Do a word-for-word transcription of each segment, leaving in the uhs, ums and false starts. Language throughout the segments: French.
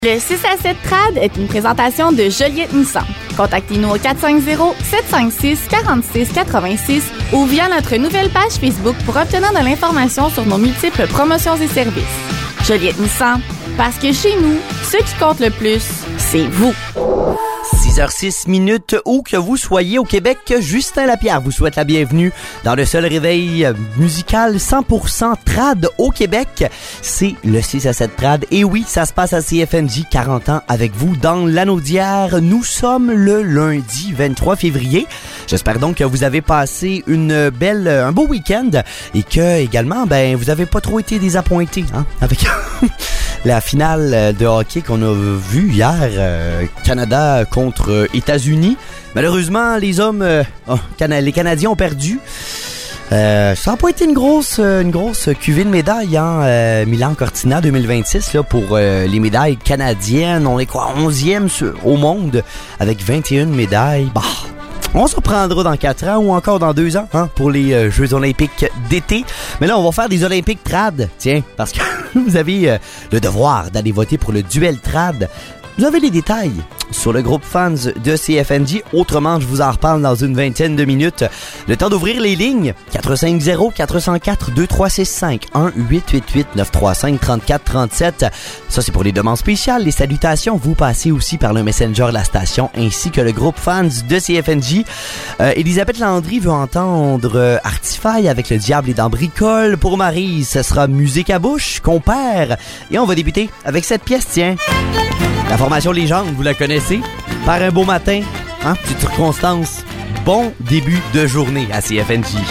Le six à sept Trad est une présentation de Joliette Nissan. Contactez-nous au quatre cinq zéro, sept cinq six, quatre six huit six ou via notre nouvelle page Facebook pour obtenir de l'information sur nos multiples promotions et services. Joliette Nissan, parce que chez nous, ce qui compte le plus, c'est vous. six heures six minutes, où que vous soyez au Québec, Justin Lapierre vous souhaite la bienvenue dans le seul réveil musical cent pour cent trad au Québec. C'est le six à sept Trad. Et oui, ça se passe à C F M J, quarante ans avec vous dans l'anneau d'hier. Nous sommes le lundi vingt-trois février. J'espère donc que vous avez passé une belle, un beau week-end et que également, ben, vous avez pas trop été désappointés, hein, avec la finale de hockey qu'on a vue hier, euh, Canada contre États-Unis. Malheureusement, les hommes, euh, oh, Cana- les Canadiens ont perdu. Euh, ça n'a pas été une grosse, une grosse cuvée de médailles, hein, euh, Milan-Cortina deux mille vingt-six, là, pour euh, les médailles canadiennes. On est quoi, onzième au monde avec vingt et une médailles. Bah, on se reprendra dans quatre ans ou encore dans deux ans, hein, pour les euh, Jeux olympiques d'été. Mais là, on va faire des olympiques trad, tiens, parce que vous avez euh, le devoir d'aller voter pour le duel trad. Vous avez les détails sur le groupe fans de C F M J. Autrement, je vous en reparle dans une vingtaine de minutes. Le temps d'ouvrir les lignes. quatre cinq zéro, quatre zéro quatre, deux trois six cinq, un huit huit huit, neuf trois cinq, trente-quatre trente-sept. Ça, c'est pour les demandes spéciales. Les salutations, vous passez aussi par le Messenger de la station ainsi que le groupe fans de C F M J. Euh, Elisabeth Landry veut entendre euh, Artify avec Le Diable et dans Bricole. Pour Maryse, ce sera Musique à bouche, Compère. Et on va débuter avec cette pièce, tiens. La formation Légende, vous la connaissez? Par un beau matin, hein, petite circonstance. Bon début de journée à C F M J.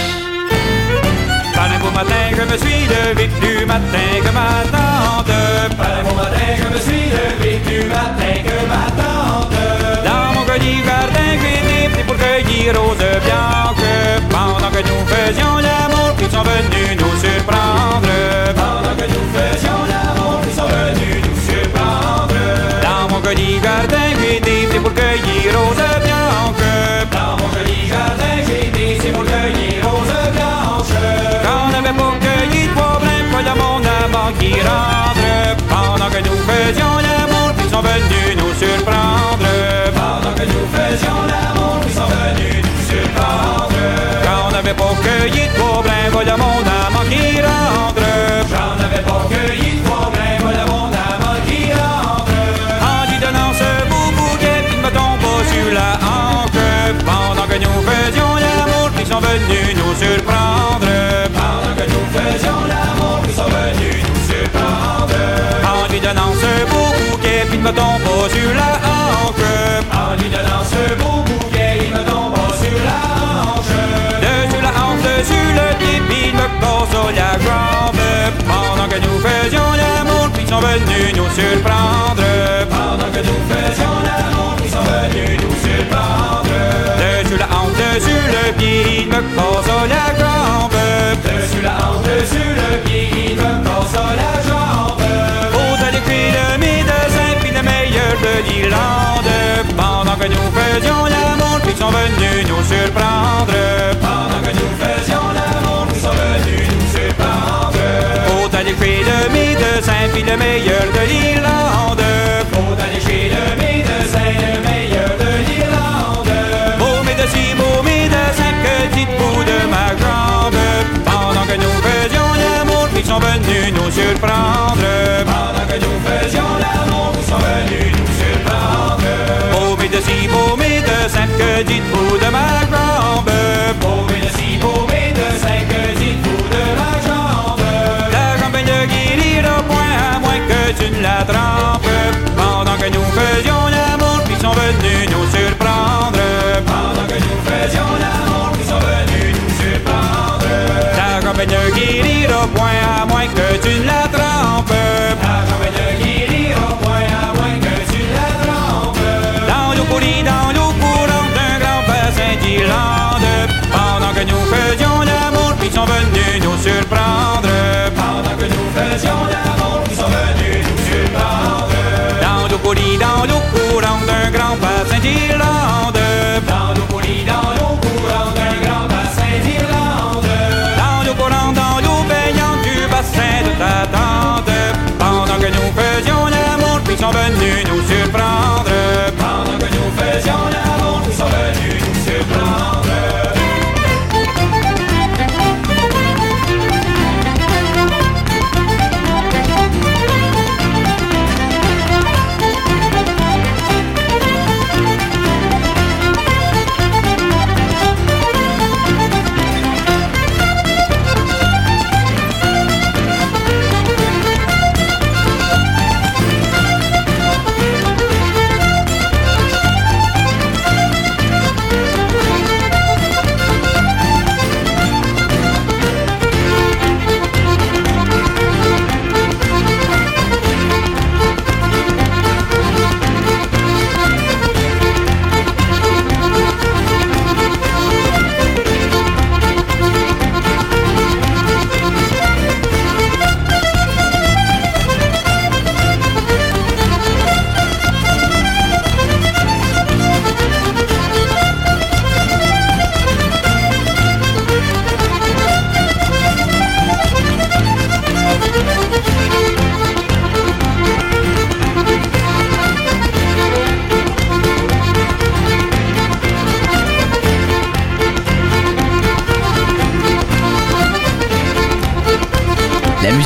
Par un beau matin, je me suis levé du matin que ma tante. Par un beau matin, je me suis levé du matin que ma tante. Dans mon joli jardin, j'ai été pour cueillir roses bianches. Pendant que nous faisions l'amour, ils sont venus nous surprendre. Pendant que nous faisions l'amour, ils sont venus nous surprendre. Dans mon joli jardin, j'ai été pour cueillir roses bianches. Dans mon joli jardin, j'ai été pour cueillir roses blanches. Quand on avait pas cueilli de pois blancs, pas de mon amant qui rentre. Pendant que nous faisions l'amour, ils sont venus nous surprendre. Pendant que nous faisions l'amour, ils sont venus nous surprendre. Quand on avait pas cueilli de pois blancs, pas de mon amant qui rentre. J'en avais pas cueilli de pois blancs, pas de mon amant qui rentre. En lui donnant ce beau bouquet, il me tombe sur la hanche. Pendant que nous faisions l'amour, ils sont venus nous surprendre. Pendant que nous faisions l'amour, ils sont venus nous surprendre. En lui donnant ce beau bouquet, il me tombe sur la hanche. En lui donnant ce beau bouquet, il me tombe sur la hanche. Dessus la hanche, dessus le pied, puis il me casse la jambe. Pendant que nous faisions l'amour, ils sont venus nous surprendre. Pendant que nous faisions l'amour, ils sont venus nous surprendre. Dessus la hanche, dessus le pied, il me casse la jambe. Dessus la hanche, dessus le pied, il me casse la jambe. Faut aller cuire le médecin, puis le meilleur de l'Irlande. Pendant que nous faisions l'amour, ils sont venus nous surprendre. Pendant que nous faisions l'amour, ils sont venus nous surprendre. Faut aller chez le médecin, puis le meilleur de l'Irlande. Faut aller chez le médecin, le meilleur de l'Irlande. Beau médecin, beau médecin, que dites-vous de ma jambe? Pendant que nous faisions l'amour, ils sont venus nous surprendre. Pendant que nous faisions l'amour, ils sont venus nous surprendre. Beau médecin, beau médecin, que dites-vous de ma jambe? Beau médecin, beau médecin, que dites-vous de ma jambe? La jambe ne guérira point à moins que tu ne la trempes. Pendant que nous faisions l'amour, ils sont venus nous surprendre. Pendant que nous faisions l'amour, ils sont venus nous surprendre. La jambe ne guérira point à moins que tu ne la trempes. La jambe ne guérira point à moins que tu ne la trempes. Dans l'eau pourrie, dans l'eau courante d'un grand bassin d'Irlande. Pendant que nous faisions l'amour, ils sont venus nous surprendre. Pendant que nous faisions l'amour, ils sont venus nous surprendre. Dans l'eau pourrie, dans l'eau courante d'un grand bassin d'Irlande. Dans l'eau pourrie, dans l'eau courante d'un grand bassin d'Irlande. Dans l'eau courante, dans l'eau baignante du bassin de ta tante. Pendant que nous faisions l'amour, ils sont venus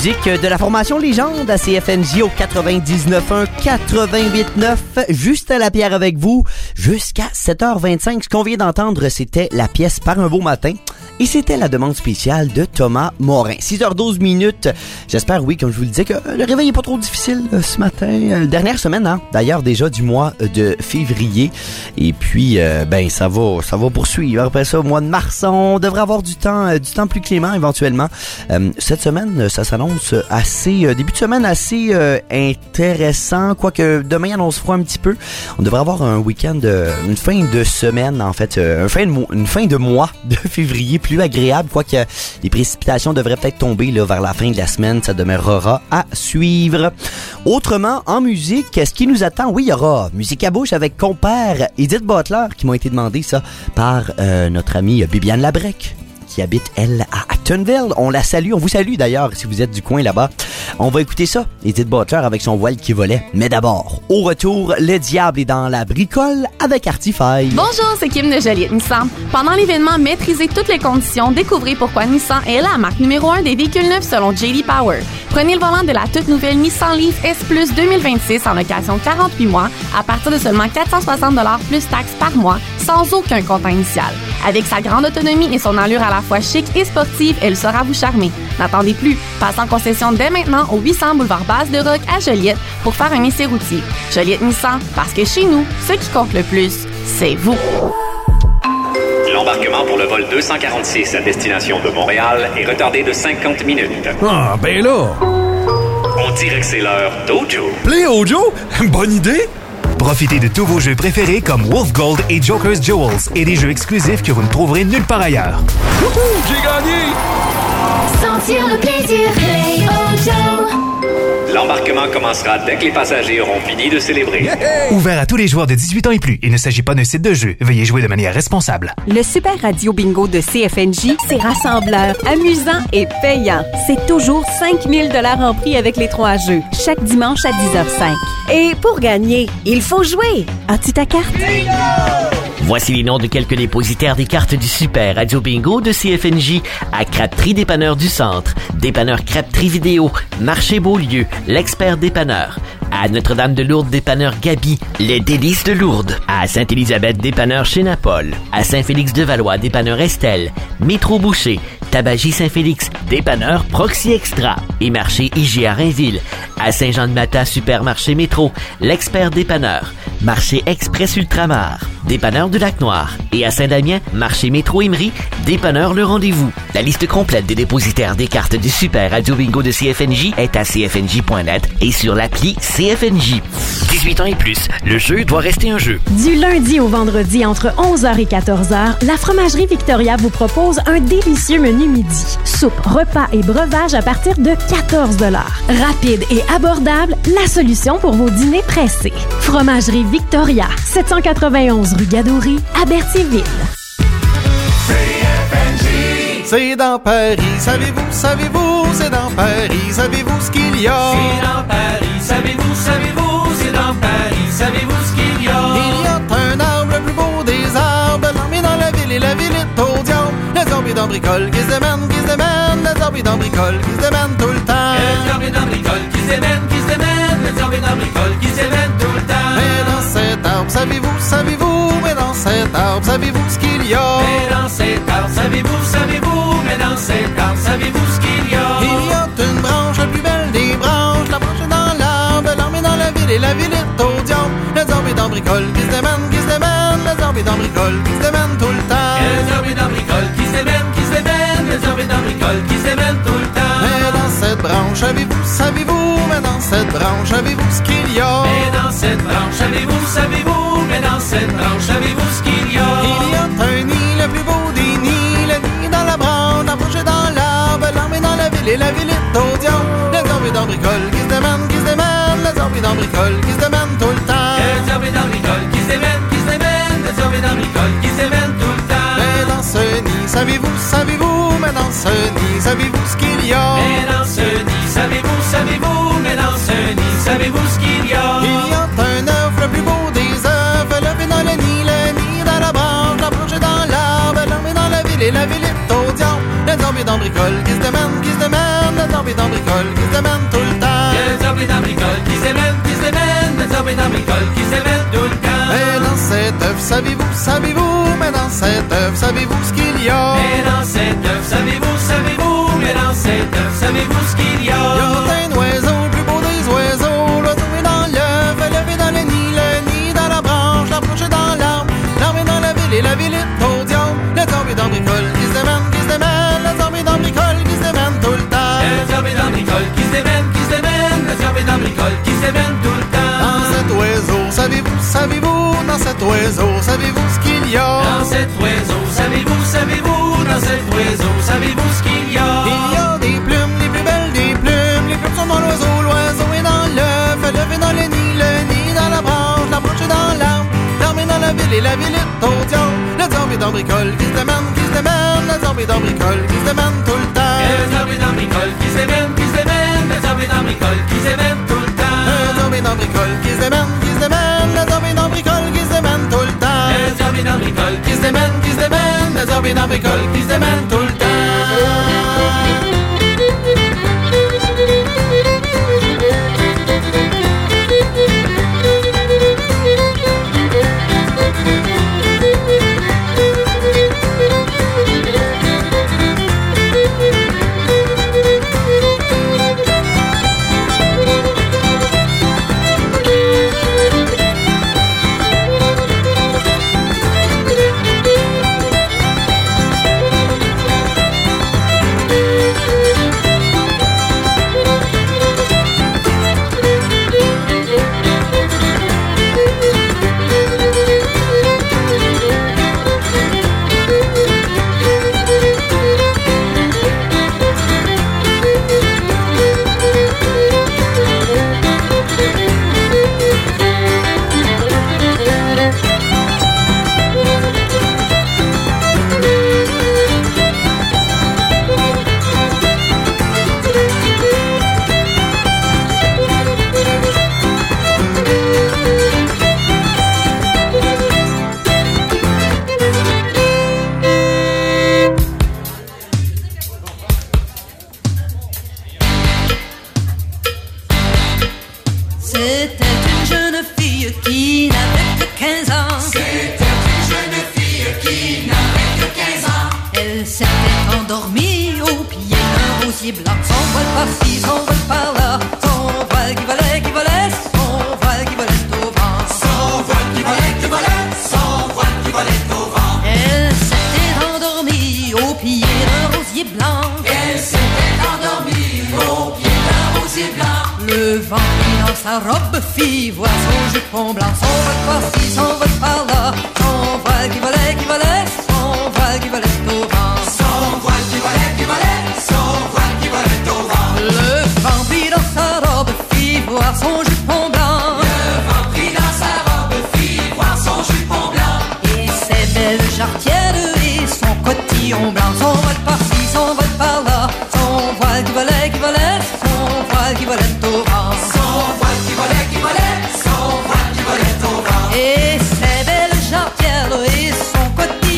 musique de la formation Légende à C F N J au quatre-vingt-dix-neuf un quatre-vingt-huit neuf. Justin Lapierre avec vous jusqu'à sept heures vingt-cinq. Ce qu'on vient d'entendre, c'était la pièce Par un beau matin. Et c'était la demande spéciale de Thomas Morin. six heures douze minutes. J'espère, oui, comme je vous le disais, que le réveil est pas trop difficile euh, ce matin. Euh, dernière semaine, hein? D'ailleurs, déjà du mois de février. Et puis, euh, ben, ça va, ça va poursuivre. Après ça, au mois de mars, on devrait avoir du temps, euh, du temps plus clément éventuellement. Euh, cette semaine, ça s'annonce assez, euh, début de semaine assez euh, intéressant. Quoique demain, il annonce froid un petit peu. On devrait avoir un week-end, euh, une fin de semaine, en fait, euh, une, fin de mo- une fin de mois de février plus agréable, quoique les précipitations devraient peut-être tomber là, vers la fin de la semaine. Ça demeurera à suivre. Autrement, en musique, ce qui nous attend, oui, il y aura Musique à bouche avec Compère, Edith Butler, qui m'ont été demandé ça par euh, notre amie Bibiane Labrec, qui habite, elle, à Actonville. On la salue, on vous salue d'ailleurs, si vous êtes du coin là-bas. On va écouter ça, Edith Butler avec son voile qui volait. Mais d'abord, au retour, le diable est dans la bricole avec Artify. Bonjour, c'est Kim de Joliette Nissan. Pendant l'événement Maîtrisez toutes les conditions, découvrez pourquoi Nissan est la marque numéro un des véhicules neufs selon J D Power. Prenez le volant de la toute nouvelle Nissan Leaf S Plus deux mille vingt-six en location quarante-huit mois à partir de seulement quatre cent soixante dollars plus taxes par mois, sans aucun comptant initial. Avec sa grande autonomie et son allure à la fois chic et sportive, elle saura vous charmer. N'attendez plus, passez en concession dès maintenant au huit cents boulevard Basse-de-Roc à Joliette pour faire un essai routier. Joliette Nissan, parce que chez nous, ce qui compte le plus, c'est vous. L'embarquement pour le vol deux cent quarante-six à destination de Montréal est retardé de cinquante minutes. Ah, ben là! On dirait que c'est l'heure d'Ojo. Play Ojo? Bonne idée! Profitez de tous vos jeux préférés comme Wolf Gold et Joker's Jewels et des jeux exclusifs que vous ne trouverez nulle part ailleurs. Wouhou! J'ai gagné! Sentir le plaisir, Play Ojo. L'embarquement commencera dès que les passagers auront fini de célébrer. Yeah! Ouvert à tous les joueurs de dix-huit ans et plus. Il ne s'agit pas d'un site de jeu. Veuillez jouer de manière responsable. Le Super Radio Bingo de C F N J, c'est rassembleur, amusant et payant. C'est toujours cinq mille dollars en prix avec les trois jeux, chaque dimanche à dix heures zéro cinq. Et pour gagner, il faut jouer. As-tu ta carte? Voici les noms de quelques dépositaires des cartes du Super Radio Bingo de C F N J à Crabtree Dépanneur du Centre, Dépanneur Crabtree Vidéo, Marché Beaulieu, l'Expert Dépanneur, à Notre-Dame-de-Lourdes Dépanneur Gabi, Les Délices de Lourdes, à Sainte-Élisabeth Dépanneur chez Napol, à Saint-Félix-de-Valois Dépanneur Estelle, Métro Boucher, Tabagie Saint-Félix, Dépanneur Proxy Extra et Marché I G A Rainville, à Saint-Jean-de-Mata Supermarché Métro, l'Expert Dépanneur, Marché Express Ultramar, Dépanneur du Lac-Noir et à Saint-Damien, Marché Métro Emery, Dépanneur Le Rendez-vous. La liste complète des dépositaires des cartes du Super Radio Bingo de C F N J est à c f n j point net et sur l'appli C F N J. dix-huit ans et plus, le jeu doit rester un jeu. Du lundi au vendredi entre onze heures et quatorze heures, la Fromagerie Victoria vous propose un délicieux menu midi. Soupe, repas et breuvage à partir de quatorze dollars. Rapide et abordable, la solution pour vos dîners pressés. Fromagerie Victoria, sept cent quatre-vingt-onze rue Gadory, à Berthierville. C'est dans Paris, savez-vous, savez-vous, c'est dans Paris, savez-vous ce qu'il y a? C'est dans Paris, savez-vous, savez-vous, c'est dans Paris, savez-vous ce qu'il y a? Il y a un arbre le plus beau des arbres, l'homme est dans la ville et la ville est au diable. Les zombies dans bricole qui se démènent, qui se démènent, les zombies dans bricole qui se démènent tout le temps. Les zombies dans bricole qui se démènent, qui se démènent, les zombies dans bricole qui se démènent tout le temps. Mais dans cet arbre, savez-vous, savez-vous, mais dans cet arbre, savez-vous ce qu'il y a? Mais dans cet arbre, savez-vous, savez-vous, mais dans cet arbre, savez-vous ce qu'il y a? Il y a une branche, la plus belle des branches, la branche est dans l'arbre, l'arbre est dans la ville et la ville est au diable. Les zombies dans bricole qui se démènent, qui se démènent, les zombies dans bricole qui se démènent tout le temps. Les zombies dans bricole qui se démènent, qui se démènent, les zombies dans bricole qui se démènent tout le temps. Mais dans cette branche, savez-vous, savez-vous, mais dans cette branche, savez-vous ce qu'il y a? Mais dans cette branche, savez-vous, savez-vous, mais dans cette branche, savez-vous ce qu'il y a? Il y a un nid, le plus beau des nids, le nid dans la branche, la branche est dans l'arbre, l'arbre est dans la ville et la ville est au diable. Les zombies dans bricole qui se démènent, qui se démènent, les zombies dans bricole qui se démènent tout le temps. Les zombies dans bricole qui se démènent, qui se démènent, les zombies dans bricole qui se démènent tout le temps. Mais dans ce nid, savez-vous, savez-vous, mais dans ce nid, savez-vous ce qu'il y a? Mais dans ce nid, savez-vous, savez-vous, mais dans ce nid, savez-vous ce qu'il y a? Il y a un œuf, le plus beau des œufs, l'œuf est dans le nid, le nid dans la branche, la branche est dans l'arbre, l'arbre est dans la ville et la ville est au diable. Les zombies dans bricole qui se démènent, qui se démènent, les zombies dans bricole bricole qui se démène tout le temps. Le zombie dans bricole qui se démène, qui se démène, le zombie dans bricole qui se démène tout le temps. Mais dans cet œuf, savez-vous, savez-vous, mais dans cet œuf, savez-vous ce qu'il y a? Mais dans cet œuf, savez-vous, savez-vous, mais dans cet œuf, savez-vous ce qu'il y a? Il y a un oiseau, le plus beau des oiseaux, l'oiseau est dans l'œuf, l'œuf est dans le nid, le nid dans la branche, la branche est dans l'arbre, l'arbre est dans la ville et la ville est au diable. Le zombie dans bricole qui se démène, qui se démène, le zombie dans bricole qui se démène tout le temps. Le zombie dans bricole qui se démène, qui se démène, le zombie dans bricole qui se démène tout le temps. Dans cet oiseau, savez-vous, savez-vous, dans cet oiseau, savez-vous ce qu'il y a? Dans cet oiseau, savez-vous, savez-vous, dans cet oiseau, savez-vous ce qu'il y a? Il y a des plumes, les plus belles des plumes, les plumes sont dans l'oiseau, l'oiseau est dans l'œuf, l'œuf est dans le nid, le nid dans la branche, la branche est dans l'arbre, l'arbre est dans la ville et la ville est au diable. Le zombie dans bricole qui se démène, qui se démène, le zombie dans bricole qui se démène tout le temps. Le zombie dans bricole qui se démène, qui se démène, le zombie dans bricole qui se démène tout le temps. Le zombie dans bricole qui se démène, qui se démène, le zombie dans bricole qui se démène tout le temps. Le zombie dans bricole qui se démène, qui se démène, le zombie dans bricole qui se démène tout le temps. Et ses belles jarretières et son côté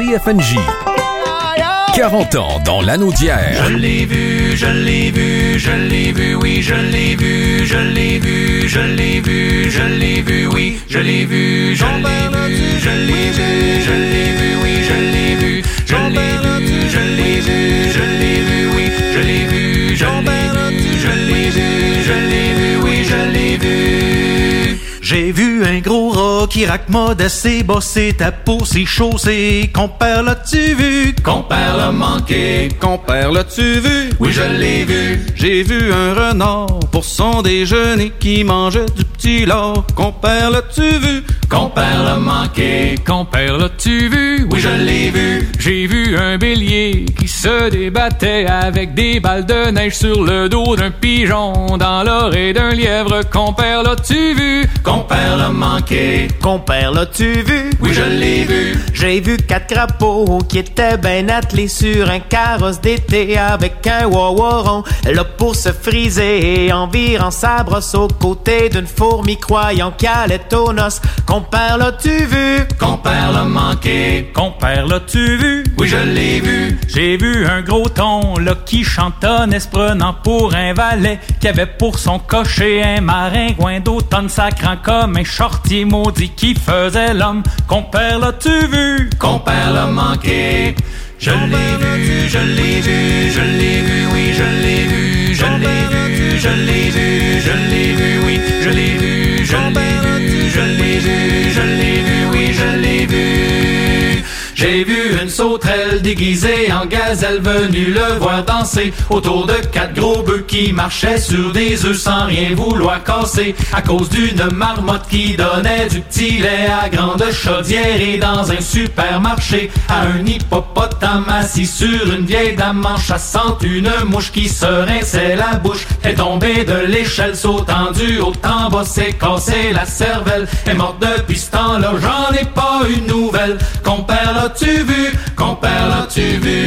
F N J. quarante ans dans l'anneau d'hier. Je l'ai vu, je l'ai vu, je l'ai vu, oui, je l'ai vu, je l'ai vu, je l'ai vu, je l'ai vu, oui, je l'ai vu, je l'ai vu, je l'ai vu, je l'ai vu, oui, je l'ai vu, je l'ai vu, je l'ai vu, je l'ai vu, oui, je l'ai vu, je l'ai vu, je l'ai vu, je l'ai vu, oui, je l'ai vu. J'ai vu un gros rat qui raque modeste et bossé ta peau ses chaussées. Compère, l'as-tu vu? Compère l'a manqué. Compère, l'as-tu vu? Oui, je l'ai vu. J'ai vu un renard pour son déjeuner qui mangeait du petit lard. Compère, l'as-tu vu? Compère l'a manqué. Compère, l'as-tu vu? Oui, je l'ai vu. J'ai vu un bélier qui se débattait avec des balles de neige sur le dos d'un pigeon dans l'oreille d'un lièvre. Compère, l'as-tu vu? Compère l'a manqué. Compère, l'as-tu vu? Oui, je l'ai vu. J'ai vu quatre crapauds qui étaient ben attelés sur un carrosse d'été avec un wawaron. Là pour se friser en virant sa brosse aux côtés d'une fourmi croyant qu'elle allait aux noces. Compère, l'as-tu vu? Compère l'a manqué. Compère, l'as-tu vu? Oui, je l'ai vu. J'ai vu un gros ton là qui chantonnait se prenant pour un valet qui avait pour son cocher un maringouin d'automne sacrant comme un shorty maudit qui faisait l'homme. Compère, l'as-tu vu? Compère l'a manqué. Je l'ai vu, je l'ai vu, je l'ai vu, oui, je l'ai vu, je l'ai vu, je l'ai vu, je l'ai vu, oui, je l'ai vu, je l'ai vu, je l'ai vu, je l'ai vu, oui, je l'ai vu. J'ai vu une sauterelle déguisée en gazelle venue le voir danser autour de quatre gros bœufs qui marchaient sur des œufs sans rien vouloir casser à cause d'une marmotte qui donnait du petit lait à grande chaudière et dans un supermarché à un hippopotame assis sur une vieille dame en chassant une mouche qui se rinçait la bouche est tombée de l'échelle sautant du haut en bas s'est cassé la cervelle est morte depuis ce temps-là j'en ai pas une nouvelle. Compère, l'as-tu vu? Compère, l'as-tu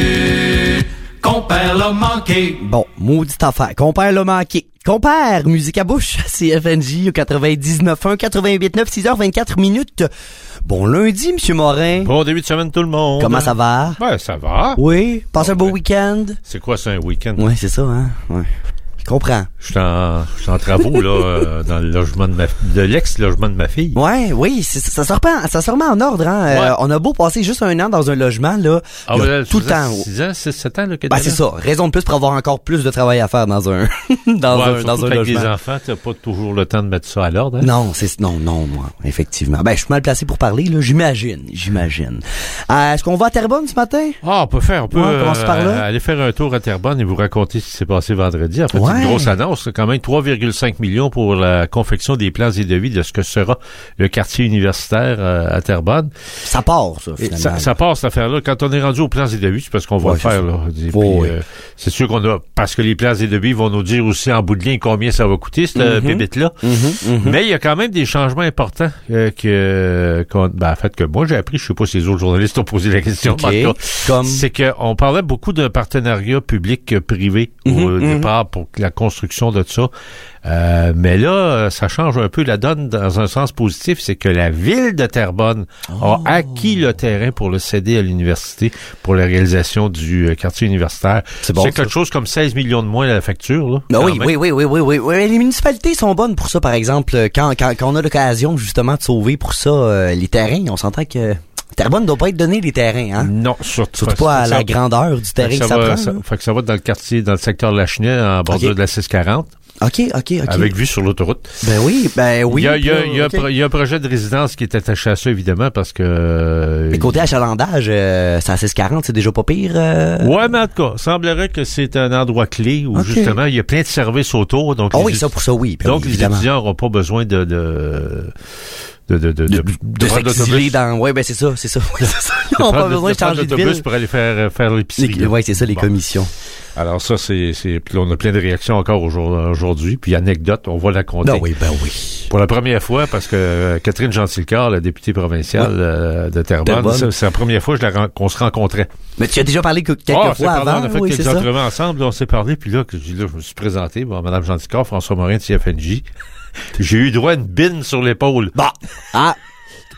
vu? Compère l'a manqué. Bon, maudite affaire. Compère l'a manqué. Compère, musique à bouche, c'est F N J au quatre-vingt-dix-neuf un, quatre-vingt-huit neuf, six heures vingt-quatre minutes. Bon lundi, Monsieur Morin. Bon début de semaine tout le monde. Comment ça va? Ben, ça va. Oui, passe un beau week-end. C'est quoi ça, un week-end? Oui, c'est ça, hein? Ouais. Je comprends. Je suis en, je suis en travaux, là, euh, dans le logement de ma, de l'ex-logement de ma fille. Ouais, oui, c'est, ça se remet, ça se remet en ordre, hein. Ouais. Euh, on a beau passer juste un an dans un logement, là. Ah, là, ben, tout le temps. six ans, six, sept ans, là, que Ben, c'est ça. Raison de plus pour avoir encore plus de travail à faire dans un, dans ouais, un, dans un avec logement. des enfants, t'as pas toujours le temps de mettre ça à l'ordre, hein? Non, c'est, non, non, moi, effectivement. Ben, je suis mal placé pour parler, là. J'imagine, j'imagine. Euh, est-ce qu'on va à Terrebonne ce matin? Ah, on peut faire, on peut, ouais, on commence par là. euh, aller faire un tour à Terrebonne et vous raconter ce qui s'est passé vendredi. En fait, ouais. c'est une grosse annonce, quand même trois virgule cinq millions pour la confection des plans et devis de ce que sera le quartier universitaire euh, à Terrebonne. Ça part, ça, finalement. Ça, ça part, cette affaire-là. Quand on est rendu aux plans et devis, c'est parce qu'on va ouais, le faire, là. Et oh, puis, oui. euh, c'est sûr qu'on a, parce que les plans et devis vont nous dire aussi en bout de ligne combien ça va coûter, cette mm-hmm. pépite-là. Mm-hmm, mm-hmm. Mais il y a quand même des changements importants, euh, que, qu'on, ben, en fait, que moi j'ai appris, je sais pas si les autres journalistes ont posé la question, okay. en tout cas, Comme... c'est qu'on parlait beaucoup d'un partenariat public-privé mm-hmm, au mm-hmm. départ pour la construction de ça. Euh, mais là, ça change un peu la donne dans un sens positif, c'est que la ville de Terrebonne oh. a acquis le terrain pour le céder à l'université pour la réalisation du euh, quartier universitaire. C'est, bon, c'est quelque chose comme seize millions de moins la facture, là. Ben oui, oui, oui, oui, oui, oui, oui. Les municipalités sont bonnes pour ça, par exemple, quand, quand, quand on a l'occasion justement de sauver pour ça euh, les terrains, on s'entend que Terrebonne ne doit pas être donné les terrains, hein? Non, surtout, surtout pas à ça, la grandeur du terrain que ça, que ça prend. Va, ça, fait que ça va dans le quartier, dans le secteur de la Chenelle, en bordure okay. de la six quarante. OK, OK, OK. Avec vue sur l'autoroute. Ben oui, ben oui. Il y a, il y a, il y a, okay. il y a un projet de résidence qui est attaché à ça, évidemment, parce que... Euh, mais côté achalandage, euh, c'est à six quarante, c'est déjà pas pire? Euh... Ouais, mais en tout cas, semblerait que c'est un endroit clé où, okay. justement, il y a plein de services autour. Donc ah oui, ça pour ça, oui. Ben donc, oui, les étudiants n'auront pas besoin de... de de de de de, de, de s'exiler dans ouais ben c'est ça c'est ça, ouais, c'est ça. Ils n'ont pas besoin de, de changer de ville pour aller faire faire l'épicerie. Les, ouais c'est ça les bon. commissions. Alors ça c'est c'est puis là, on a plein de réactions encore aujourd'hui puis anecdote on va la compter. Ben oui ben oui. Pour la première fois parce que euh, Catherine Gentilcar la députée provinciale ouais. euh, de Terrebonne c'est, c'est la première fois que je la, qu'on se rencontrait. Mais tu as déjà parlé que quelques oh, fois avant. avant. On a fait oui, quelques entrevues ensemble on s'est parlé puis là, que, là je me suis présenté bon Madame Gentilcar François Morin de C F N J. J'ai eu droit à une bine sur l'épaule. Bah ah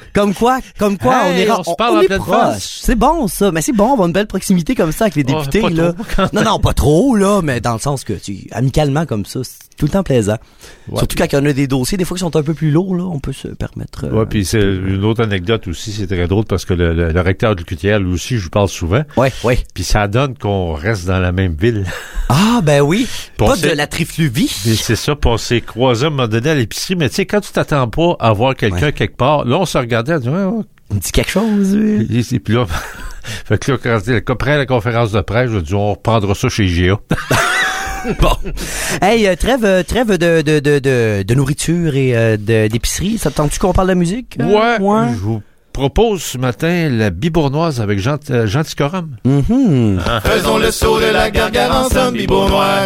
Comme quoi, comme quoi, Hey, on est, on se on, parle on en est pleine proche. face. C'est bon, ça. Mais c'est bon, avoir une belle proximité comme ça avec les députés, Oh, pas là. trop, quand Non, non, pas trop, là, mais dans le sens que, tu, amicalement comme ça, c'est tout le temps plaisant. Ouais. Surtout quand on a des dossiers, des fois qui sont un peu plus lourds, là, on peut se permettre. euh, Ouais, puis c'est une autre anecdote aussi, c'est très drôle parce que le, le, le recteur du Q T L, lui aussi, je lui parle souvent. Ouais, ouais. Puis ça donne qu'on reste dans la même ville. Ah, ben oui. Puis on Pas s'est- de la trifluvie. Et c'est ça, puis on s'est croisés à un moment donné à l'épicerie, mais tu sais, quand tu t'attends pas à voir quelqu'un Ouais. quelque part, là, on se regardait, on dit, ouais, ouais. On dit quelque chose, oui. Et, et puis là, fait que là, quand, après la conférence de presse, je dis, on reprendra ça chez G A. Bon. Hey, euh, trêve, euh, trêve de, de, de, de, de nourriture et euh, de, d'épicerie. Ça te tente-tu qu'on parle de musique? euh? Ouais, Ouais. je vous propose ce matin la bibournoise avec Jean, euh, Jean Ticorum. Mhm. Faisons le saut de la gargare ensemble, Bibournois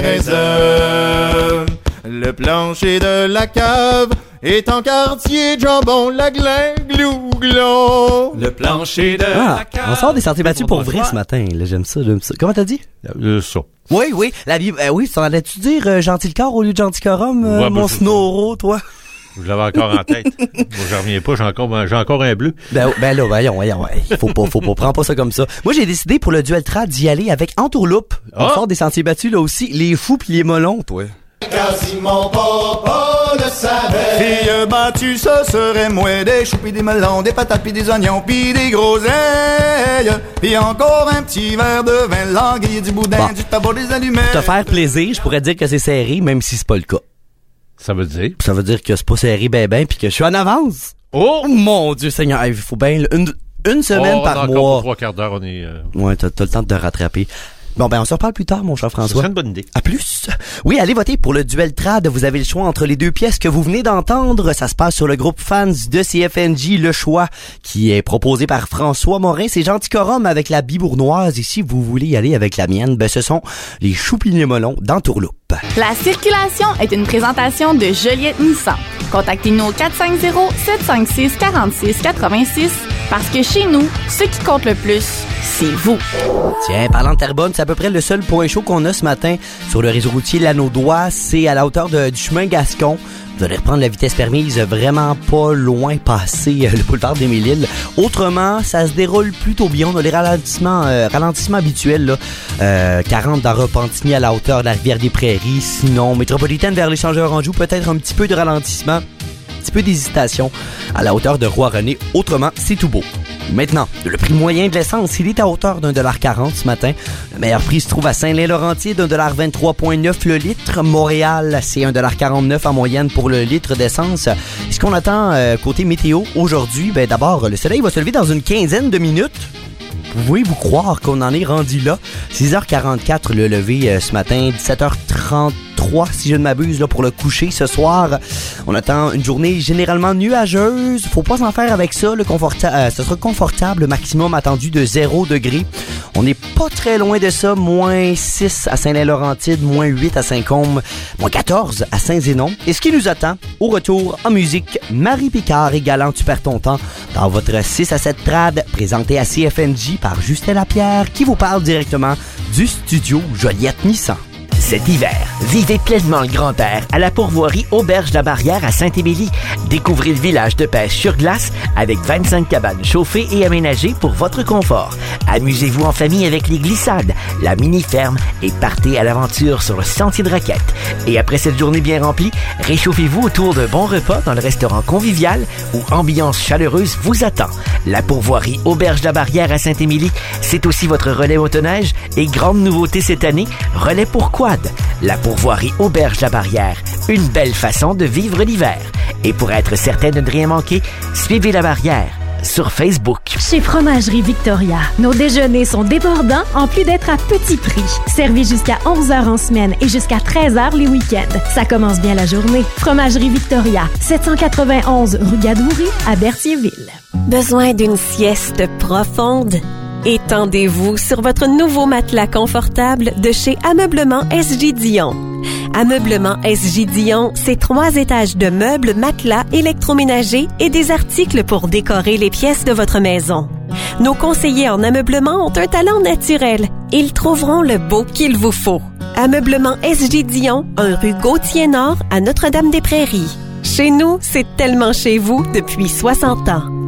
raisin. Le plancher de la cave est en quartier jambon, la glin, glou, glon. Le plancher de Ah, la cave. on sort des sentiers battus pour vrai Ouais. ce matin. Là, j'aime ça, j'aime ça. Comment t'as dit? Euh, ça. Oui, oui. La vie, euh, oui, t'en allais-tu dire euh, gentil le corps au lieu de gentil corum, euh, Ouais, mon ben, c'est- snoro, toi? Je l'avais encore en tête. Moi, je reviens pas, j'ai encore, j'ai encore un bleu. Ben, ben là, voyons, voyons, ouais. Faut pas, faut pas, prends pas ça comme ça. Moi, j'ai décidé pour le duel trad d'y aller avec Entourloupe. On Ah! sort des sentiers battus, là aussi. Les fous pis les molons, toi. Quasi mon papa le savait. Fille battue, ça serait moins des choux pis des melons, des patates pis des oignons pis des groseilles. Pis encore un petit verre de vin langue, du boudin, Bon. du tabac, des allumettes. Pour te faire plaisir, je pourrais dire que c'est serré, même si c'est pas le cas. Ça veut dire. Ça veut dire que c'est pas serré ben ben pis que je suis en avance. Oh! Mon Dieu Seigneur, il faut bien une, une semaine Oh, on a par encore mois. pour trois quarts d'heure, on est, euh, Ouais, t'as, t'as le temps de te rattraper. Bon, ben, on se reparle plus tard, mon cher ça François. serait une bonne idée. À plus. Oui, allez voter pour le duel trad. Vous avez le choix entre les deux pièces que vous venez d'entendre. Ça se passe sur le groupe fans de C F N J, Le Choix, qui est proposé par François Morin. C'est Gentil Corum avec la bibournoise. Et si vous voulez y aller avec la mienne, ben, ce sont les choupinés-molons d'Entourloupe. La circulation est une présentation de Joliette Nissan. Contactez-nous au quatre cinq zéro, sept cinq six, quatre six huit six parce que chez nous, ce qui compte le plus, c'est vous. Tiens, parlant de Terrebonne, c'est à peu près le seul point chaud qu'on a ce matin sur le réseau routier Lanaudois. C'est à la hauteur de- du chemin Gascon. Vous allez reprendre la vitesse permise vraiment pas loin passer euh, le boulevard des Mille-Îles. Autrement, ça se déroule plutôt bien. On a les ralentissements, euh, ralentissements habituels, là. Euh, quarante dans Repentigny à la hauteur de la rivière des Prairies. Sinon, métropolitaine vers l'échangeur Anjou, peut-être un petit peu de ralentissement. Un petit peu d'hésitation à la hauteur de Roi-René. Autrement, c'est tout beau. Maintenant, le prix moyen de l'essence, il est à hauteur d'un dollar quarante ce matin. Le meilleur prix se trouve à Saint-Lin-Laurentier d'un dollar vingt-trois virgule neuf le litre. Montréal, c'est un dollar quarante-neuf en moyenne pour le litre d'essence. Et ce qu'on attend euh, côté météo aujourd'hui, ben d'abord, le soleil va se lever dans une quinzaine de minutes. Pouvez-vous croire qu'on en est rendu là? six heures quarante-quatre le lever euh, ce matin, dix-sept heures trente-trois si je ne m'abuse là pour le coucher ce soir. On attend une journée généralement nuageuse. Faut pas s'en faire avec ça. Le conforta- euh, ce sera confortable. Le maximum attendu de zéro degré. On n'est pas très loin de ça. Moins six à Saint-Lin-Laurentide, moins huit à Saint-Côme, moins quatorze à Saint-Zénon. Et ce qui nous attend, au retour en musique, Marie Picard et Galant, tu perds ton temps dans votre six à sept trad présenté à C F N J par Justin Lapierre qui vous parle directement du studio Joliette Nissan. Cet hiver, vivez pleinement le grand air à la pourvoirie Auberge de la Barrière à Saint-Émilie. Découvrez le village de pêche sur glace avec vingt-cinq cabanes chauffées et aménagées pour votre confort. Amusez-vous en famille avec les glissades, la mini-ferme et partez à l'aventure sur le sentier de Raquette. Et après cette journée bien remplie, réchauffez-vous autour d'un bon repas dans le restaurant convivial où ambiance chaleureuse vous attend. La pourvoirie Auberge de la Barrière à Saint-Émilie, c'est aussi votre relais motoneige et grande nouveauté cette année, relais pour quad. La pourvoirie Auberge de la Barrière, une belle façon de vivre l'hiver. Et pour être certain de ne rien manquer, suivez la Barrière sur Facebook. Chez Fromagerie Victoria, nos déjeuners sont débordants en plus d'être à petit prix. Servis jusqu'à onze heures en semaine et jusqu'à treize heures les week-ends. Ça commence bien la journée. Fromagerie Victoria, sept cent quatre-vingt-onze rue Gadoury à Berthierville. Besoin d'une sieste profonde? Étendez-vous sur votre nouveau matelas confortable de chez Ameublement S J Dion. Ameublement S J Dion, c'est trois étages de meubles, matelas, électroménagers et des articles pour décorer les pièces de votre maison. Nos conseillers en ameublement ont un talent naturel. Ils trouveront le beau qu'il vous faut. Ameublement S J Dion, un rue Gauthier-Nord à Notre-Dame-des-Prairies. Chez nous, c'est tellement chez vous depuis soixante ans.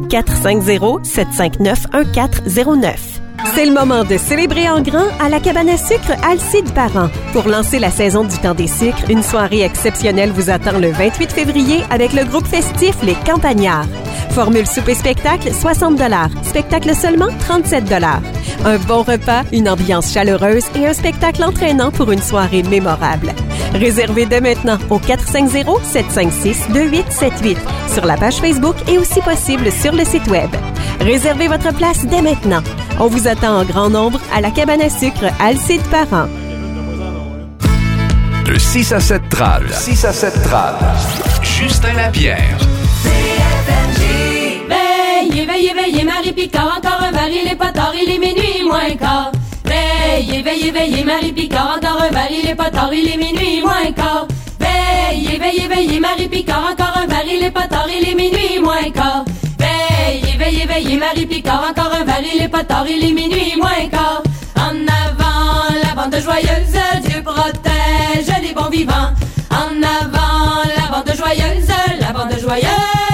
quatre cinq zéro, sept cinq neuf, un quatre zéro neuf. C'est le moment de célébrer en grand à la cabane à sucre Alcide Parent. Pour lancer la saison du temps des sucres, une soirée exceptionnelle vous attend le vingt-huit février avec le groupe festif Les Campagnards. Formule souper-spectacle, soixante dollars. Spectacle seulement, trente-sept dollars. Un bon repas, une ambiance chaleureuse et un spectacle entraînant pour une soirée mémorable. Réservez dès maintenant au quatre cinq zéro, sept cinq six, deux huit sept huit sur la page Facebook et aussi possible sur le site Web. Réservez votre place dès maintenant. On vous attend en grand nombre à la cabane à sucre Alcide Parent. De six à sept trad. six à sept trad. Justin Lapierre. Veillez, veillez, veillez, Marie Picard, encore un bar, il est pas tard, il est minuit moins quart. Veillez, veillez, veillez, Marie Picard, encore un bar, il est pas tard, il est minuit moins quart. Veillez, veillez, veillez, Marie Picard, encore un bar, il est pas tard, il est minuit moins quart. Veillez, veillez, veillez, Marie Picard, encore un bar, il est pas tard, il est minuit moins quart. En avant, la bande joyeuse, Dieu protège les bons vivants. En avant, la bande joyeuse, la bande joyeuse.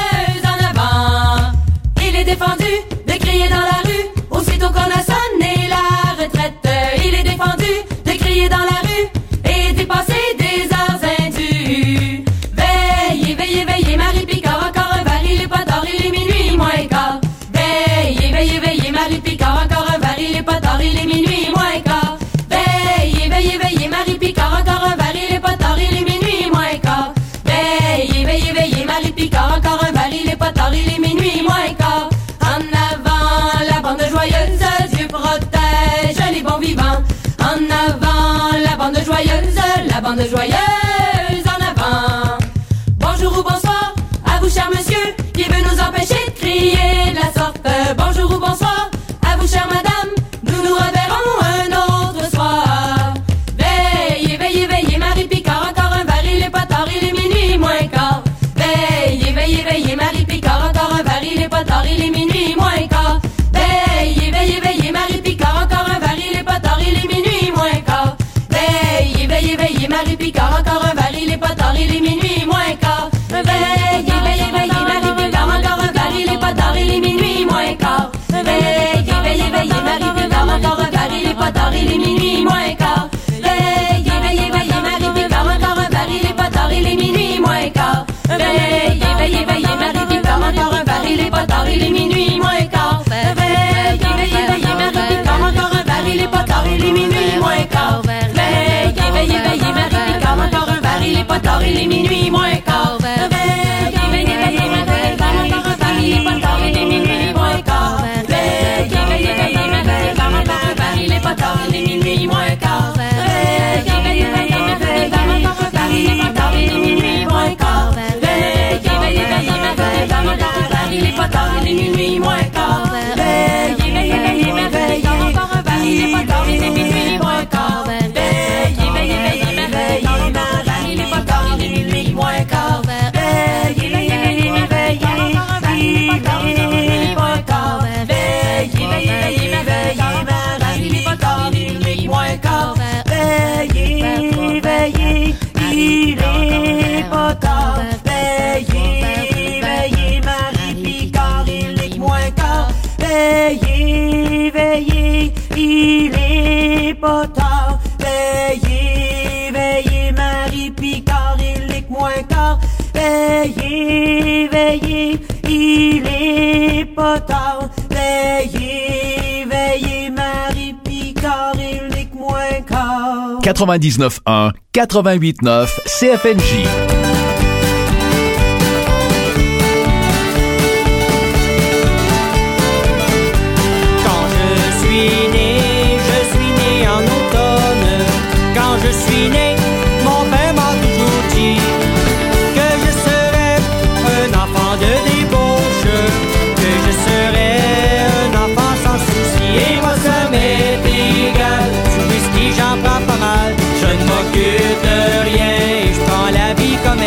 Défendu de crier dans la rue aussitôt qu'on a sonné la retraite. Il est défendu de crier dans la rue et d'y passer des heures indues. Veillez, veillez, veillez, Marie Picard, encore un bar, il est pas tard, il est minuit moins quart. Veillez, veillez, veillez, Marie Picard, encore un bar, il est pas tard, il est minuit moins quart. Veillez, veillez, veillez, Marie Picard, encore un bar, il est pas tard, il est minuit moins quart. Veillez, veillez, veillez, Marie Picard, encore un bar, il est pas tard, il est minuit moins quart. En avant, la bande joyeuse, Dieu protège les bons vivants. En avant, la bande joyeuse, la bande joyeuse, en avant. Bonjour ou bonsoir à vous, cher monsieur, qui veut nous empêcher de crier de la sorte. Bonjour ou bonsoir à vous, chère madame, nous nous reverrons un autre soir. Veillez, veillez, veillez, Marie Picard, encore un bar, il est pas tard, il est minuit moins quart. Veillez, veillez, veillez, Marie Picard, encore un bar, il est pas tard, il est minuit moins quart. Veillez, veillez, veillez, Marie Picard, encore un bar, il est pas tard, il est minuit moins quart. Veillez, veillez, veillez, Marie Picard, encore un bar, il est pas tard, il est minuit moins quart. Veillez, veillez, veillez, Marie Picard, encore un bar, il est pas tard, il est minuit moins quart. Veillez, veillez, veillez, Marie Picard, encore un bar, il est pas tard, il est minuit moins quart. Veillez, veillez, veillez, Marie Picard, encore un bar, il est pas tard, il est minuit moins quart. Veillez, veillez, veillez, Marie Picard, encore un bar, il est pas tard, il est minuit moins quart. Veillez, veillez, veillez, Marie Picard, encore un bar, il est pas tard, il est minuit moins quart. Veillez, veillez, veillez, Marie Picard, encore un bar, il est pas tard, il est minuit moins quart. Veillez, veillez, veillez, Marie Picard, encore un bar, il est pas tard, il est minuit moins quart. Veillez, veillez, veillez, Marie Picard, encore un bar, il est pas tard, il est minuit moins quart. Veillez, veillez, veillez, Marie Picard, encore un bar, il est pas tard, il est minuit moins quart. Veillez, veillez, veillez, Marie Picard, encore un bar, il est pas tard, il est minuit moins quart. Veillez, veillez, veillez, Marie Picard, encore un bar, il est pas tard, il est minuit moins quart. Veillez, veillez, veillez, Marie Picard, encore un bar, il est pas tard, il est minuit moins quart. Veillez, veillez, veillez, Marie Picard, encore un bar, il est pas tard, il est minuit moins quart. Veillez, veillez, veillez, Marie Picard, encore un bar, il est pas tard, il est minuit moins quart. Veillez, veillez, il est pas tard. Veillez, veillez, Marie Picard, il est moins quart. Veillez, veillez, il est pas tard. Veillez, veillez, Marie Picard, il est moins quart. Veillez, veillez, il est pas tard. Veillez, veillez, Marie Picard, il est moins quart. quatre-vingt-dix-neuf un, quatre-vingt-huit neuf C F N J. Quand je suis né, je suis né en automne. Quand je suis né, mon père m'a toujours dit que je serais un enfant de débauche, que je serais un enfant sans souci. Et moi ça m'est égal, du whisky j'en prends pas mal. Je ne m'occupe de rien et je prends la vie comme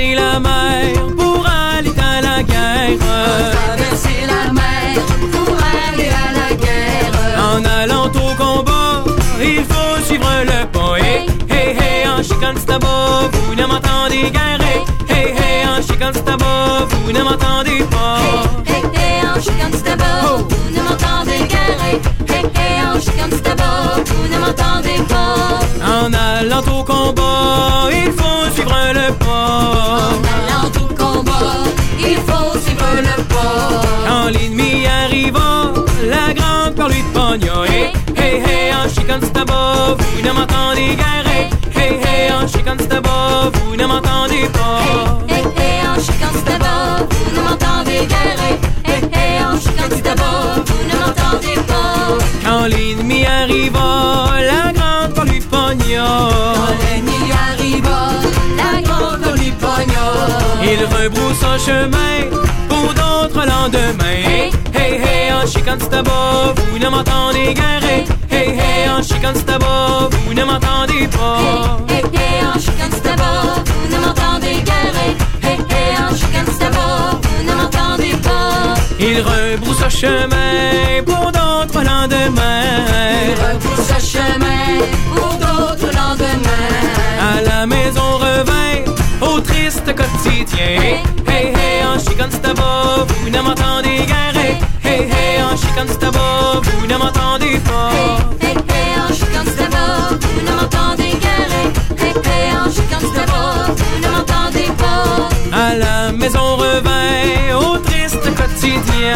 traverser la mer pour aller à la guerre. Traverser la mer pour aller à la guerre. En allant au combat, il faut suivre le pas. Hey, hey, hey, en chicane c'est bas, vous ne m'entendez guère. Hey, hey, en chicane c'est bas, vous ne m'entendez pas. Hey, hey, en chicane c'est bas, vous ne m'entendez guère. Hey, hey, en chicane c'est bas, vous ne m'entendez pas. En allant au combat, il faut suivre le pas. En allant au combat, il faut suivre le pas. Quand l'ennemi arriva, la grande par lui de pognon. Hey, hey, hey, en chicane c'est bas, vous ne m'entendez guère. Hey, hey, en chicane c'est bas, vous ne m'entendez pas. Hey, hey, en chicane c'est bas, vous ne m'entendez guère. Hey, hey, en chicane c'est bas, vous ne m'entendez pas. Quand l'ennemi arriva, la grande par lui de pognon. Quand l'ennemi arriva, la grande par lui de pognon. Il rebroussa chemin pour d'autres lendemains. Hey, hey, hey, en chicane c'est bas, vous ne m'entendez guère. Hey, hey, en chicane c'est bas, vous ne m'entendez pas. Hey, hey, en chicane c'est bas, vous ne m'entendez guère. Hey, hey, en chicane c'est bas, vous ne m'entendez pas. Il rebroussa chemin pour d'autres lendemains. Il rebroussa chemin pour d'autres lendemains. À la maison revint au triste quotidien. Hey, hey, hey, en chicane c'est bas, vous ne m'entendez guère. Hey, hey, en chicane c'est bas, vous ne m'entendez pas. Hey, hey, en chicane c'est bas, vous ne m'entendez guère. Hey, hey, en chicane c'est bas, vous ne m'entendez pas. À la maison revint au triste quotidien.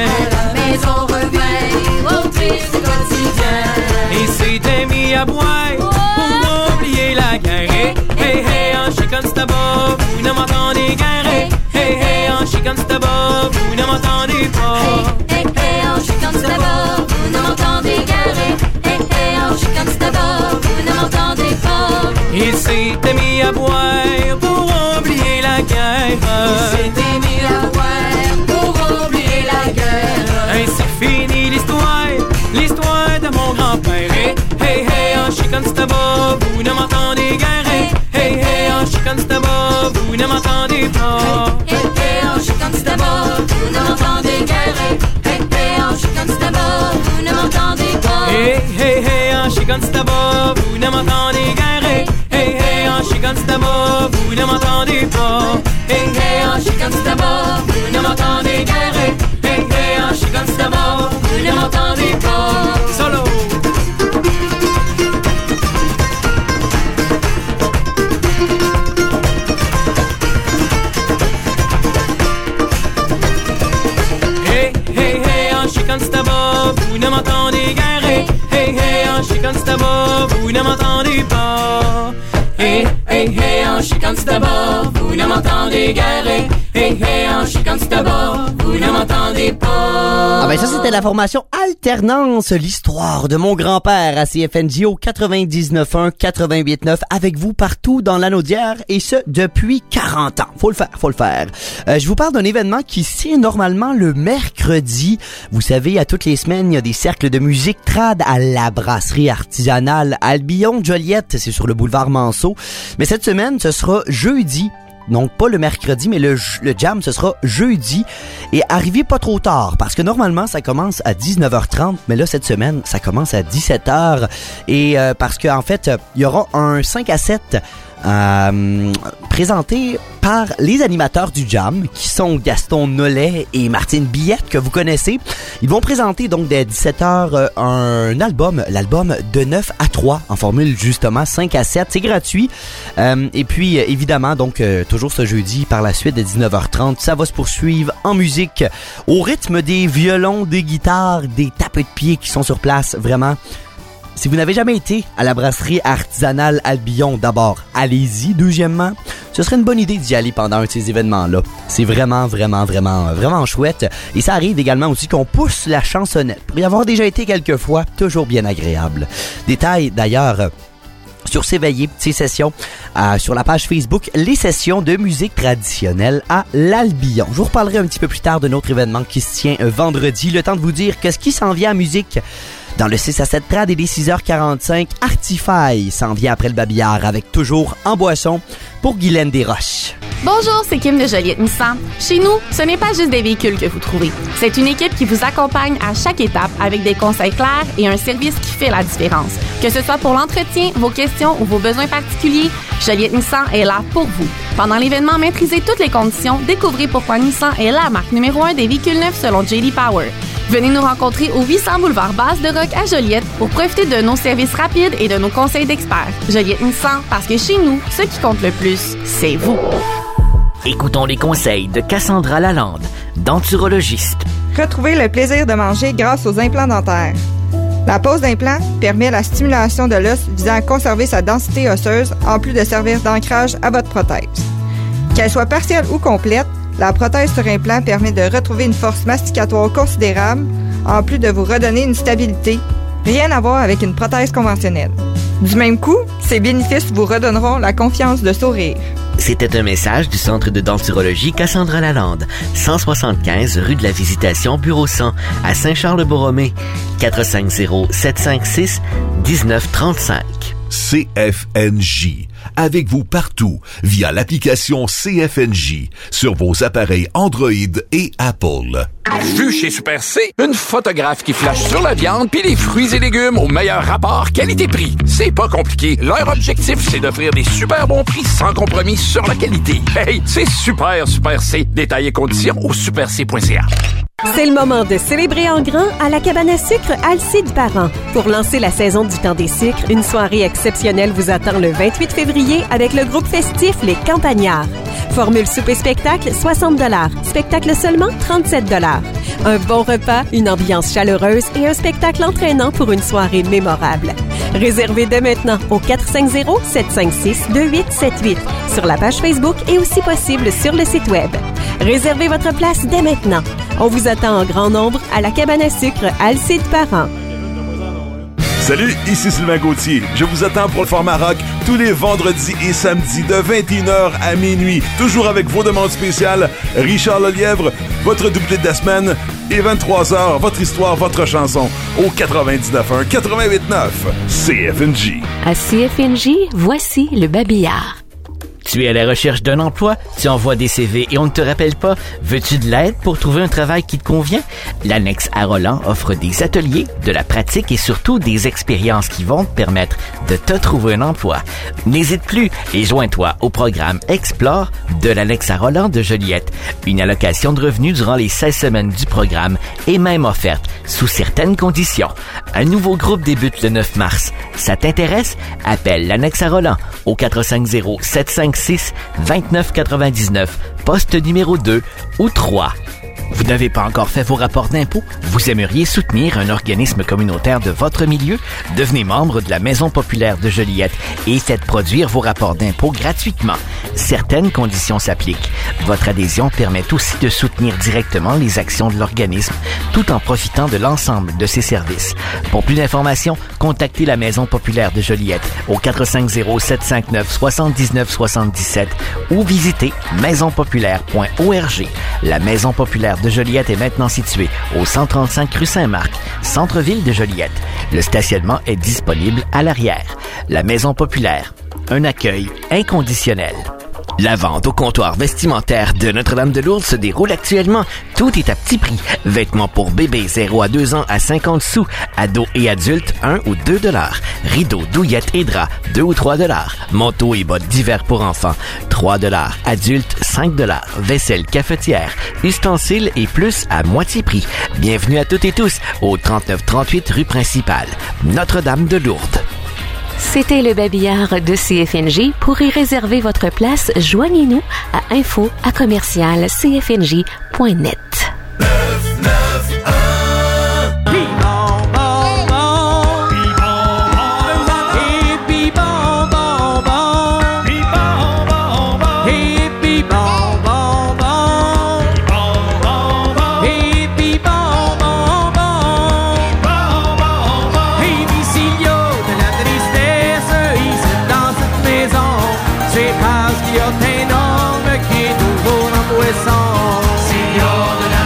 À la maison revint au triste quotidien. Et s'était mis à boire pour oublier la guerre. Hey, hey, hey, en chicane c'est bas, vous ne m'entendez guère. Hey, hey, en chicane c'est bas, vous ne m'entendez pas. Hey, hey, en chicane c'est bas, vous ne m'entendez guère. Hey, hey, en chicane c'est bas, vous ne m'entendez pas. Il s'était mis à boire pour oublier la guerre. Il s'était mis à boire pour oublier la guerre. Ainsi finit l'histoire, l'histoire de mon grand-père. Hey, hey, hey, en chicane c'est bas, vous ne m'entendez guère. Hey, hey, en chicane c'est bas, vous ne m'entendez pas. Hey, hey, en chicane c'est bas, vous ne m'entendez guère. Hey, hey, en chicane c'est bas, vous ne m'entendez pas. Hey, hey, hey, en chicane c'est bas, vous ne m'entendez guère. Hey, hey, en chicane c'est bas, vous ne m'entendez pas. Hey, hey, en chicane c'est bas, vous ne m'entendez guère. Hey, hey, en chicane c'est bas, vous ne m'entendez pas. Solo. Hey, hey, hey, en chicane c'est bas, vous ne m'entendez guère. Hey, hey, en chicane c'est bas, vous ne m'entendez pas. Hey, hey, hey, en chicane c'est bas, vous ne m'entendez guère. Hey, hey, en chicane c'est bas, vous ne m'entendez pas. Ah ben ça, c'était la formation Alternance, l'histoire de mon grand-père à C F N J au quatre-vingt-dix-neuf un quatre-vingt-huit neuf avec vous partout dans l'Anaudière et ce depuis quarante ans. Faut le faire, faut le faire. Euh, je vous parle d'un événement qui se tient normalement le mercredi. Vous savez, à toutes les semaines, il y a des cercles de musique trad à la brasserie artisanale Albion Joliette, c'est sur le boulevard Manceau. Mais cette semaine, ce sera jeudi. Donc pas le mercredi, mais le, le jam, ce sera jeudi. Et arrivez pas trop tard, parce que normalement, ça commence à dix-neuf heures trente, mais là, cette semaine, ça commence à dix-sept heures. Et euh, parce qu'en fait, il y aura un cinq à sept euh, présenté par les animateurs du jam, qui sont Gaston Nollet et Martine Billette, que vous connaissez. Ils vont présenter donc dès dix-sept heures euh, un album, l'album de neuf à trois, en formule justement cinq à sept. C'est gratuit. Euh, et puis, évidemment, donc, euh, toujours ce jeudi, par la suite de dix-neuf heures trente, ça va se poursuivre en musique, au rythme des violons, des guitares, des tapes de pied qui sont sur place. Vraiment, si vous n'avez jamais été à la brasserie artisanale Albion, d'abord, allez-y. Deuxièmement, ce serait une bonne idée d'y aller pendant un de ces événements-là. C'est vraiment, vraiment, vraiment, vraiment chouette. Et ça arrive également aussi qu'on pousse la chansonnette. Pour y avoir déjà été quelques fois, toujours bien agréable. Détail d'ailleurs sur s'éveiller, ces sessions, euh, sur la page Facebook, les sessions de musique traditionnelle à l'Albion. Je vous reparlerai un petit peu plus tard d'un autre événement qui se tient euh, vendredi. Le temps de vous dire que ce qui s'en vient à musique Dans le six à sept trad et les six heures quarante-cinq, Artify s'en vient après le babillard avec toujours en boisson pour Guylaine Desroches. Bonjour, c'est Kim de Joliette Nissan. Chez nous, ce n'est pas juste des véhicules que vous trouvez. C'est une équipe qui vous accompagne à chaque étape avec des conseils clairs et un service qui fait la différence. Que ce soit pour l'entretien, vos questions ou vos besoins particuliers, Joliette Nissan est là pour vous. Pendant l'événement, maîtrisez toutes les conditions, découvrez pourquoi Nissan est la marque numéro un des véhicules neufs selon J D Power. Venez nous rencontrer au huit cents boulevard Basse-de-Roc à Joliette pour profiter de nos services rapides et de nos conseils d'experts. Joliette Nissan, parce que chez nous, ce qui compte le plus, c'est vous. Écoutons les conseils de Cassandra Lalande, denturologiste. Retrouvez le plaisir de manger grâce aux implants dentaires. La pose d'implant permet la stimulation de l'os visant à conserver sa densité osseuse en plus de servir d'ancrage à votre prothèse. Qu'elle soit partielle ou complète, la prothèse sur implant permet de retrouver une force masticatoire considérable en plus de vous redonner une stabilité. Rien à voir avec une prothèse conventionnelle. Du même coup, ces bénéfices vous redonneront la confiance de sourire. C'était un message du Centre de denturologie Cassandra Lalande, cent soixante-quinze rue de la Visitation, bureau cent, à Saint-Charles-Borromée, quatre cinq zéro, sept cinq six, un neuf trois cinq. C F N J. Avec vous partout via l'application C F N J sur vos appareils Android et Apple. Vu chez Super C, une photographe qui flash sur la viande puis les fruits et légumes au meilleur rapport qualité-prix. C'est pas compliqué. Leur objectif, c'est d'offrir des super bons prix sans compromis sur la qualité. Hey, c'est super Super C. Détails et conditions au super c point c a. C'est le moment de célébrer en grand à la cabane à sucre Alcide Parent. Pour lancer la saison du temps des sucres, une soirée exceptionnelle vous attend le vingt-huit février avec le groupe festif Les Campagnards. Formule souper-spectacle, soixante dollars. Spectacle seulement, trente-sept dollars. Un bon repas, une ambiance chaleureuse et un spectacle entraînant pour une soirée mémorable. Réservez dès maintenant au quatre cinq zéro, sept cinq six, deux huit sept huit sur la page Facebook et aussi possible sur le site web. Réservez votre place dès maintenant. On vous attend en grand nombre à la cabane à sucre Alcide Parent. Salut, ici Sylvain Gauthier. Je vous attends pour le format rock tous les vendredis et samedis de vingt et une heures à minuit. Toujours avec vos demandes spéciales, Richard Lelièvre, votre doublé de la semaine, et vingt-trois heures, votre histoire, votre chanson, au quatre-vingt-dix-neuf un, quatre-vingt-huit neuf, C F N J. À C F N J, voici le babillard. Tu es à la recherche d'un emploi? Tu envoies des C V et on ne te rappelle pas? Veux-tu de l'aide pour trouver un travail qui te convient? L'Annexe à Roland offre des ateliers, de la pratique et surtout des expériences qui vont te permettre de te trouver un emploi. N'hésite plus et joins-toi au programme Explore de l'Annexe à Roland de Joliette. Une allocation de revenus durant les seize semaines du programme est même offerte sous certaines conditions. Un nouveau groupe débute le neuf mars. Ça t'intéresse? Appelle l'Annexe à Roland au quatre cinq zéro, sept cinq six, deux neuf neuf neuf, poste numéro deux ou trois. Vous n'avez pas encore fait vos rapports d'impôts? Vous aimeriez soutenir un organisme communautaire de votre milieu? Devenez membre de la Maison populaire de Joliette et faites produire vos rapports d'impôts gratuitement. Certaines conditions s'appliquent. Votre adhésion permet aussi de soutenir directement les actions de l'organisme tout en profitant de l'ensemble de ses services. Pour plus d'informations, contactez la Maison populaire de Joliette au quatre cinq zéro, sept cinq neuf, sept neuf sept sept ou visitez maison populaire point org. La Maison populaire de Joliette est maintenant située au cent trente-cinq rue Saint-Marc, centre-ville de Joliette. Le stationnement est disponible à l'arrière. La Maison populaire, un accueil inconditionnel. La vente au comptoir vestimentaire de Notre-Dame-de-Lourdes se déroule actuellement. Tout est à petit prix. Vêtements pour bébés zéro à deux ans à cinquante sous. Ados et adultes un ou deux dollars. Rideaux, douillettes et draps deux ou trois dollars. Manteaux et bottes d'hiver pour enfants trois dollars. Adultes cinq dollars. Vaisselle cafetière, ustensiles et plus à moitié prix. Bienvenue à toutes et tous au trente-neuf trente-huit rue principale. Notre-Dame-de-Lourdes. C'était le babillard de C F N J. Pour y réserver votre place, joignez-nous à info à commercial c f n j point net. C'est parce qu'il y a un homme qui est toujours en poisson. S'il y a de la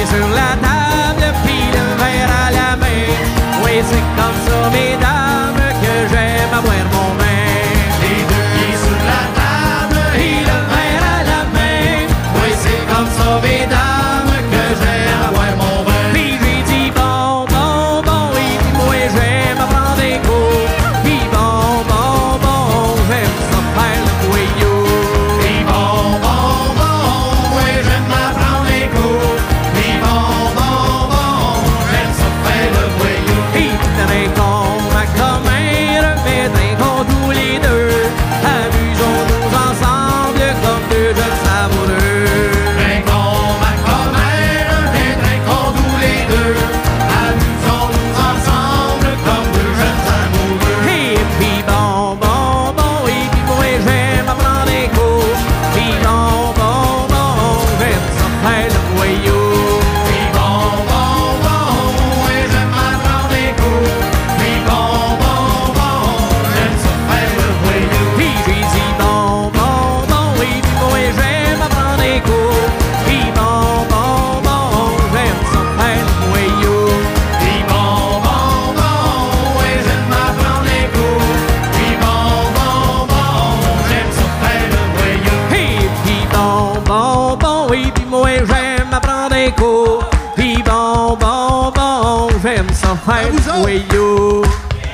pieds sur la table, puis le verre à la main. Oui, c'est comme ça, mesdames, que j'aime avoir mon vin. Les deux pieds sur la table, et le verre à la main. Oui, c'est comme ça, mesdames, que j'aime avoir mon vin. Puis j'ai dit bon, bon, bon, et puis moi j'aime apprendre des cours. Puis bon, bon, bon, j'aime ça faire le boyau. Puis bon, bon, bon, moi j'aime apprendre des cours. Puis bon, bon, bon, j'aime ça faire le boyau. Et d'un con à commun, d'un con tous les deux. Amusons-nous ensemble comme deux jeunes amoureux. D'un con à commun, d'un con tous les deux. Amusons-nous ensemble comme deux jeunes amoureux. Et puis bon, bon, bon, et puis moi j'aime apprendre des cours. Puis bon, bon, bon, j'aime ça faire le boyau. Puis bon, bon, bon, moi j'aime apprendre des cours. Puis bon, bon, bon, j'aime ça faire le boyau. Puis j'ai dit bon, bon, bon, et puis moi j'aime apprendre des cours. Puis bon, bon, bon, j'aime ça faire le boyau. Puis bon, bon, bon, ouais, j'aime apprendre des cours. Puis bon, bon, bon, j'aime ça faire le boyau. Et puis bon, bon, bon, et puis moi j'aime apprendre des cours. Puis bon, bon, bon, j'aime ça faire le boyau.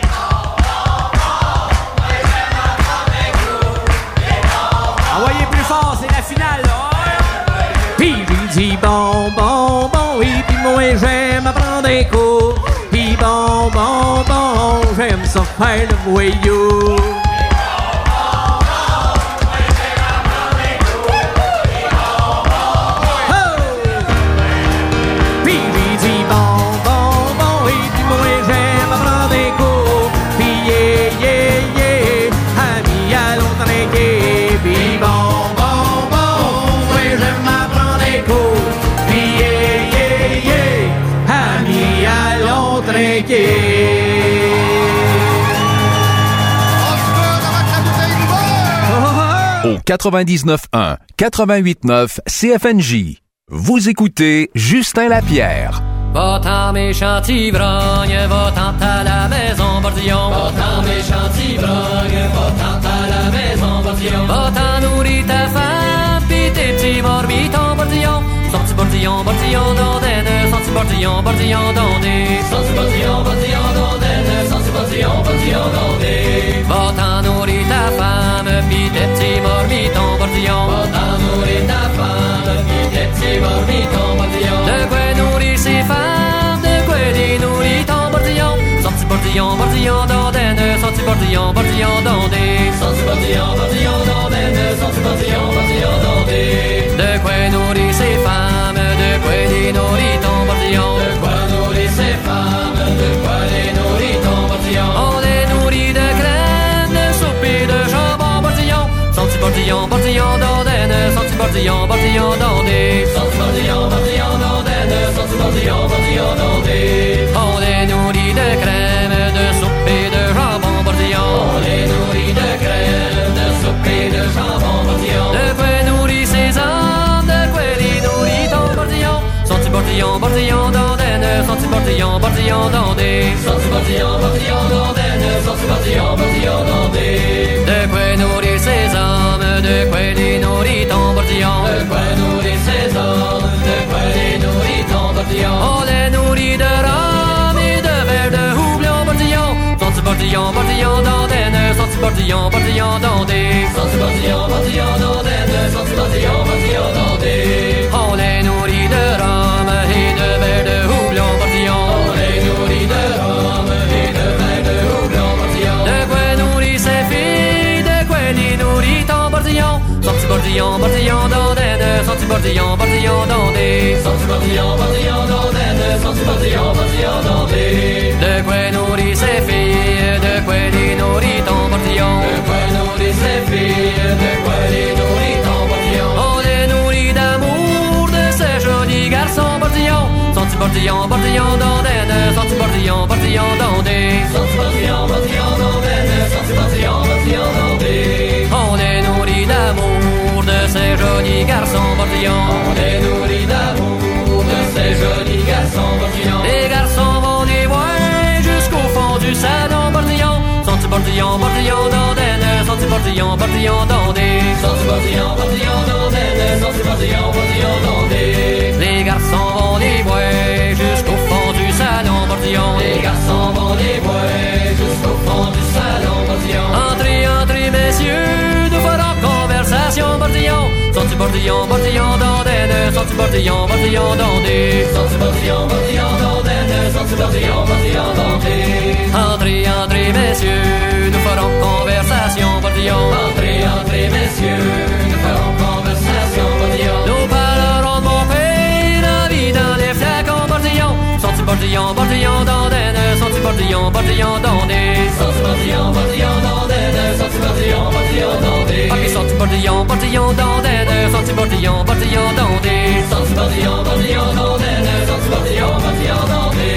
Envoyez plus fort, c'est la finale, là. Puis j'ai dit bon, bon, bon, et puis moi j'aime apprendre des cours. Puis bon, bon, bon, j'aime ça faire le boyau. Puis j'ai dit bon, bon, bon, et puis moi j'aime apprendre des cours. Puis yeah, yeah, yeah, amis allons trinquer. Puis bon, bon, bon, ouais, j'aime apprendre des cours. Puis yeah, yeah, yeah, amis allons trinquer. Au quatre-vingt-dix-neuf un, quatre-vingt-huit neuf C F N J. Vous écoutez Justin Lapierre. Va-t'en méchant ivrogne, va-t'en à la maison, Bordillon. Va-t'en méchant ivrogne, va-t'en à la maison, Bordillon. Va-t'en nourrir ta femme, pis tes petits morbitons, Bordillon. Son petit Bordillon, Bordillon d'ondaine, son petit Bordillon, Bordillon d'ondé. Son petit Bordillon, Bordillon d'ondaine, son petit Bordillon, Bordillon d'ondé. Va-t'en nourrir ta femme, pis tes petits morbitons, Bordillon. Va-t'en nourrir ta femme, pis tes petits morbitons, Bordillon. De quoi nourrir ses femmes, de quoi les nourrir ton Bordillon. Son petit Bordillon, Bordillon d'ondaine, son petit Bordillon, Bordillon d'ondé. Son petit Bordillon, Bordillon d'ondaine, son petit Bordillon, Bordillon d'ondé. De quoi nourrir ses femmes, de quoi les nourrir ton Bordillon. De quoi nourrir ses femmes, de quoi les nourrir ton Bordillon. On les nourrit de crème, de soupe et de jambon, Bordillon. Son petit Bordillon, Bordillon d'ondaine, son petit Bordillon, Bordillon d'ondé. Son petit Bordillon, Bordillon d'ondaine, son petit Bordillon, Bordillon d'ondé. On les nourrit de crème, de soupe et de jambon, Bordillon. On les nourrit de crème, de soupe et de jambon, Bordillon. De quoi nourrir ses hommes, de quoi les nourrit ton Bordillon. Son petit Bordillon, Bordillon d'ondaine, son petit Bordillon, Bordillon d'ondé. Son petit Bordillon, Bordillon d'ondaine, son petit Bordillon, Bordillon d'ondé. De quoi nourrir ses hommes, de quoi les nourrit ton Bordillon. De quoi nourrir ses hommes, de quoi les nourrit ton Bordillon. On les nourrit de rhum et de verre de houblon, Bordillon. Son petit Bordillon, Bordillon d'ondaine, son petit Bordillon, Bordillon d'ondé. Son petit Bordillon, Bordillon d'ondaine, son petit Bordillon, Bordillon d'ondé. On les nourrit de rhum et de verre de houblon, Bordillon. On les nourrit de rhum et de verre de houblon, Bordillon. De quoi nourrir ses filles, de quoi les nourrit ton Bordillon. Son petit Bordillon, Bordillon d'ondaine, son petit Bordillon, Bordillon d'ondé. Son petit Bordillon, Bordillon d'ondaine, son petit Bordillon, Bordillon d'ondé. De quoi nourrir ses filles, de quoi les nourrit ton Bordillon. De quoi nourrir ses filles, de quoi les nourrit ton Bordillon. On les nourrit d'amour de ces jolis garçons, Bordillon. Son petit Bordillon, Bordillon d'ondaine, son petit Bordillon, Bordillon d'ondé. Son petit Bordillon, Bordillon d'ondaine, son petit Bordillon, Bordillon d'ondé. On les nourrit d'amour de ces jolis garçons, Bordillon. On les nourrit d'amour de ces jolis portillon, portillon d'ondaine, sorti portillon, portillon d'ondé. Sorti portillon, portillon d'ondaine, sorti portillon, portillon d'ondé. Les garçons vont les bois jusqu'au fond du salon, portillon. Les garçons vont les bois jusqu'au fond du salon, portillon. Entrez, entrez, messieurs, nous ferons conversation, portillon. Sorti portillon, portillon d'ondaine, sorti portillon, portillon d'ondé. Sorti portillon, portillon d'ondaine, sorti portillon, portillon d'ondé. Entrez, entrez, messieurs, nous ferons conversation, portillon. Entrez, entrez, messieurs, nous ferons conversation, portillon. Nous parlerons de mon pays, la vie dans les flacons, portillon. Sorti portillon, portillon d'ondaine, sorti portillon, portillon d'ondé. Sorti portillon, portillon d'ondaine, sorti portillon, portillon d'ondé. Ok, sorti portillon, portillon d'ondaine, sorti portillon, portillon d'ondé. Sorti portillon, portillon d'ondaine, sorti portillon, portillon d'ondé.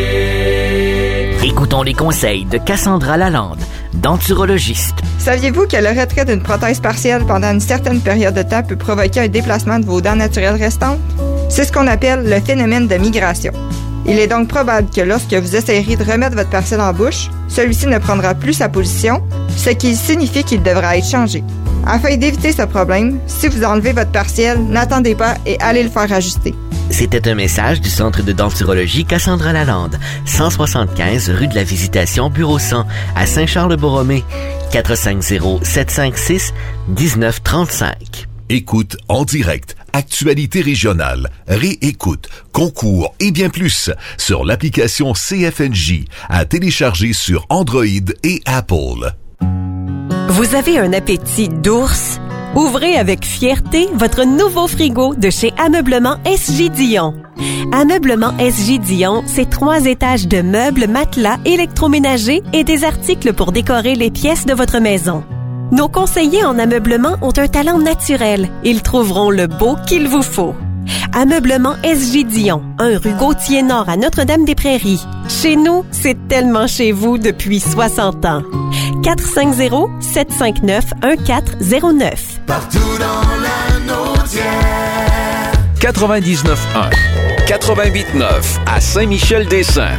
Écoutons les conseils de Cassandra Lalande, denturologiste. Saviez-vous que le retrait d'une prothèse partielle pendant une certaine période de temps peut provoquer un déplacement de vos dents naturelles restantes? C'est ce qu'on appelle le phénomène de migration. Il est donc probable que lorsque vous essayerez de remettre votre partiel en bouche, celui-ci ne prendra plus sa position, ce qui signifie qu'il devra être changé. Afin d'éviter ce problème, si vous enlevez votre partiel, n'attendez pas et allez le faire ajuster. C'était un message du Centre de denturologie Cassandra Lalande, cent soixante-quinze rue de la Visitation, bureau cent, à Saint-Charles-de-Borromée, quatre cinq zéro, sept cinq six, un neuf trois cinq. Écoute en direct, actualité régionale, réécoute, concours et bien plus sur l'application C F N J à télécharger sur Android et Apple. Vous avez un appétit d'ours? Ouvrez avec fierté votre nouveau frigo de chez Ameublement S J Dion. Ameublement S J Dion, c'est trois étages de meubles, matelas, électroménagers et des articles pour décorer les pièces de votre maison. Nos conseillers en ameublement ont un talent naturel. Ils trouveront le beau qu'il vous faut. Ameublement S J Dion, un rue Gauthier-Nord à Notre-Dame-des-Prairies. Chez nous, c'est tellement chez vous depuis soixante ans. quatre cinq zéro, sept cinq neuf, un quatre zéro neuf. Partout dans la Naudière. quatre-vingt-dix-neuf un, quatre-vingt-huit neuf à Saint-Michel-des-Saints.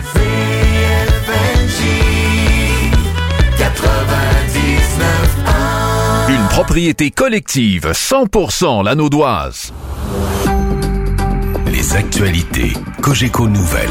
Une propriété collective cent pour cent Lanaudoise. Les actualités Cogeco Nouvelles.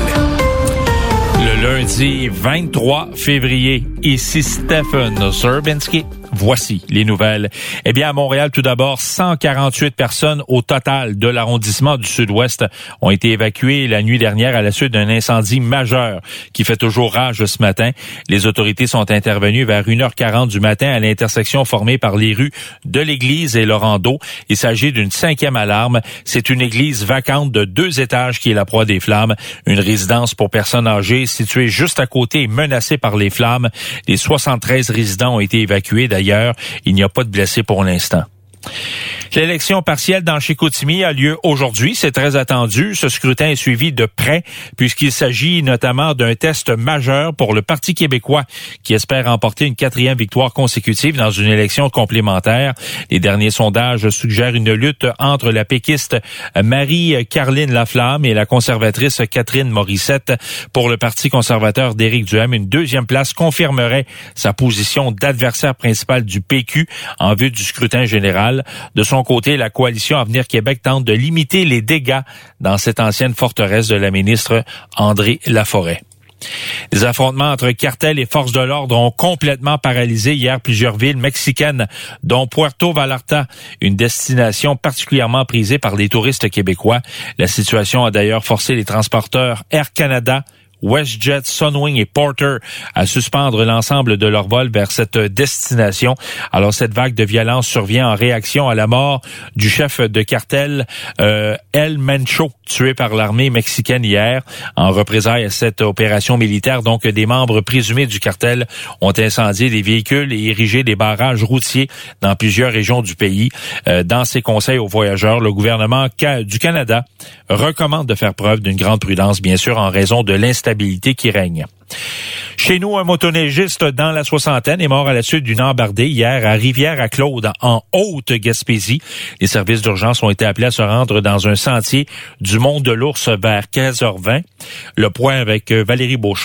Le lundi vingt-trois février, ici Stephen Zerbinski. Voici les nouvelles. Eh bien, à Montréal, tout d'abord, cent quarante-huit personnes au total de l'arrondissement du Sud-Ouest ont été évacuées la nuit dernière à la suite d'un incendie majeur qui fait toujours rage ce matin. Les autorités sont intervenues vers une heure quarante du matin à l'intersection formée par les rues de l'Église et Laurando. Il s'agit d'une cinquième alarme. C'est une église vacante de deux étages qui est la proie des flammes. Une résidence pour personnes âgées située juste à côté et menacée par les flammes. Les soixante-treize résidents ont été évacués. D'ailleurs, il n'y a pas de blessés pour l'instant. L'élection partielle dans Chicoutimi a lieu aujourd'hui. C'est très attendu. Ce scrutin est suivi de près puisqu'il s'agit notamment d'un test majeur pour le Parti québécois qui espère remporter une quatrième victoire consécutive dans une élection complémentaire. Les derniers sondages suggèrent une lutte entre la péquiste Marie-Carline Laflamme et la conservatrice Catherine Morissette. Pour le Parti conservateur d'Éric Duhaime, une deuxième place confirmerait sa position d'adversaire principal du P Q en vue du scrutin général. De son côté, la coalition Avenir Québec tente de limiter les dégâts dans cette ancienne forteresse de la ministre André Laforêt. Les affrontements entre cartels et forces de l'ordre ont complètement paralysé hier plusieurs villes mexicaines, dont Puerto Vallarta, une destination particulièrement prisée par les touristes québécois. La situation a d'ailleurs forcé les transporteurs Air Canada, WestJet, Sunwing et Porter à suspendre l'ensemble de leurs vols vers cette destination. Alors, cette vague de violence survient en réaction à la mort du chef de cartel euh, El Mencho, tué par l'armée mexicaine hier. En représailles à cette opération militaire, donc, des membres présumés du cartel ont incendié des véhicules et érigé des barrages routiers dans plusieurs régions du pays. Euh, dans ses conseils aux voyageurs, le gouvernement du Canada recommande de faire preuve d'une grande prudence, bien sûr, en raison de l'instabilité qui règne. Chez nous, un motoneigiste dans la soixantaine est mort à la suite d'une embardée hier à Rivière-à-Claude, en Haute-Gaspésie. Les services d'urgence ont été appelés à se rendre dans un sentier du Mont de l'Ours vers quinze heures vingt. Le point avec Valérie Beauchard.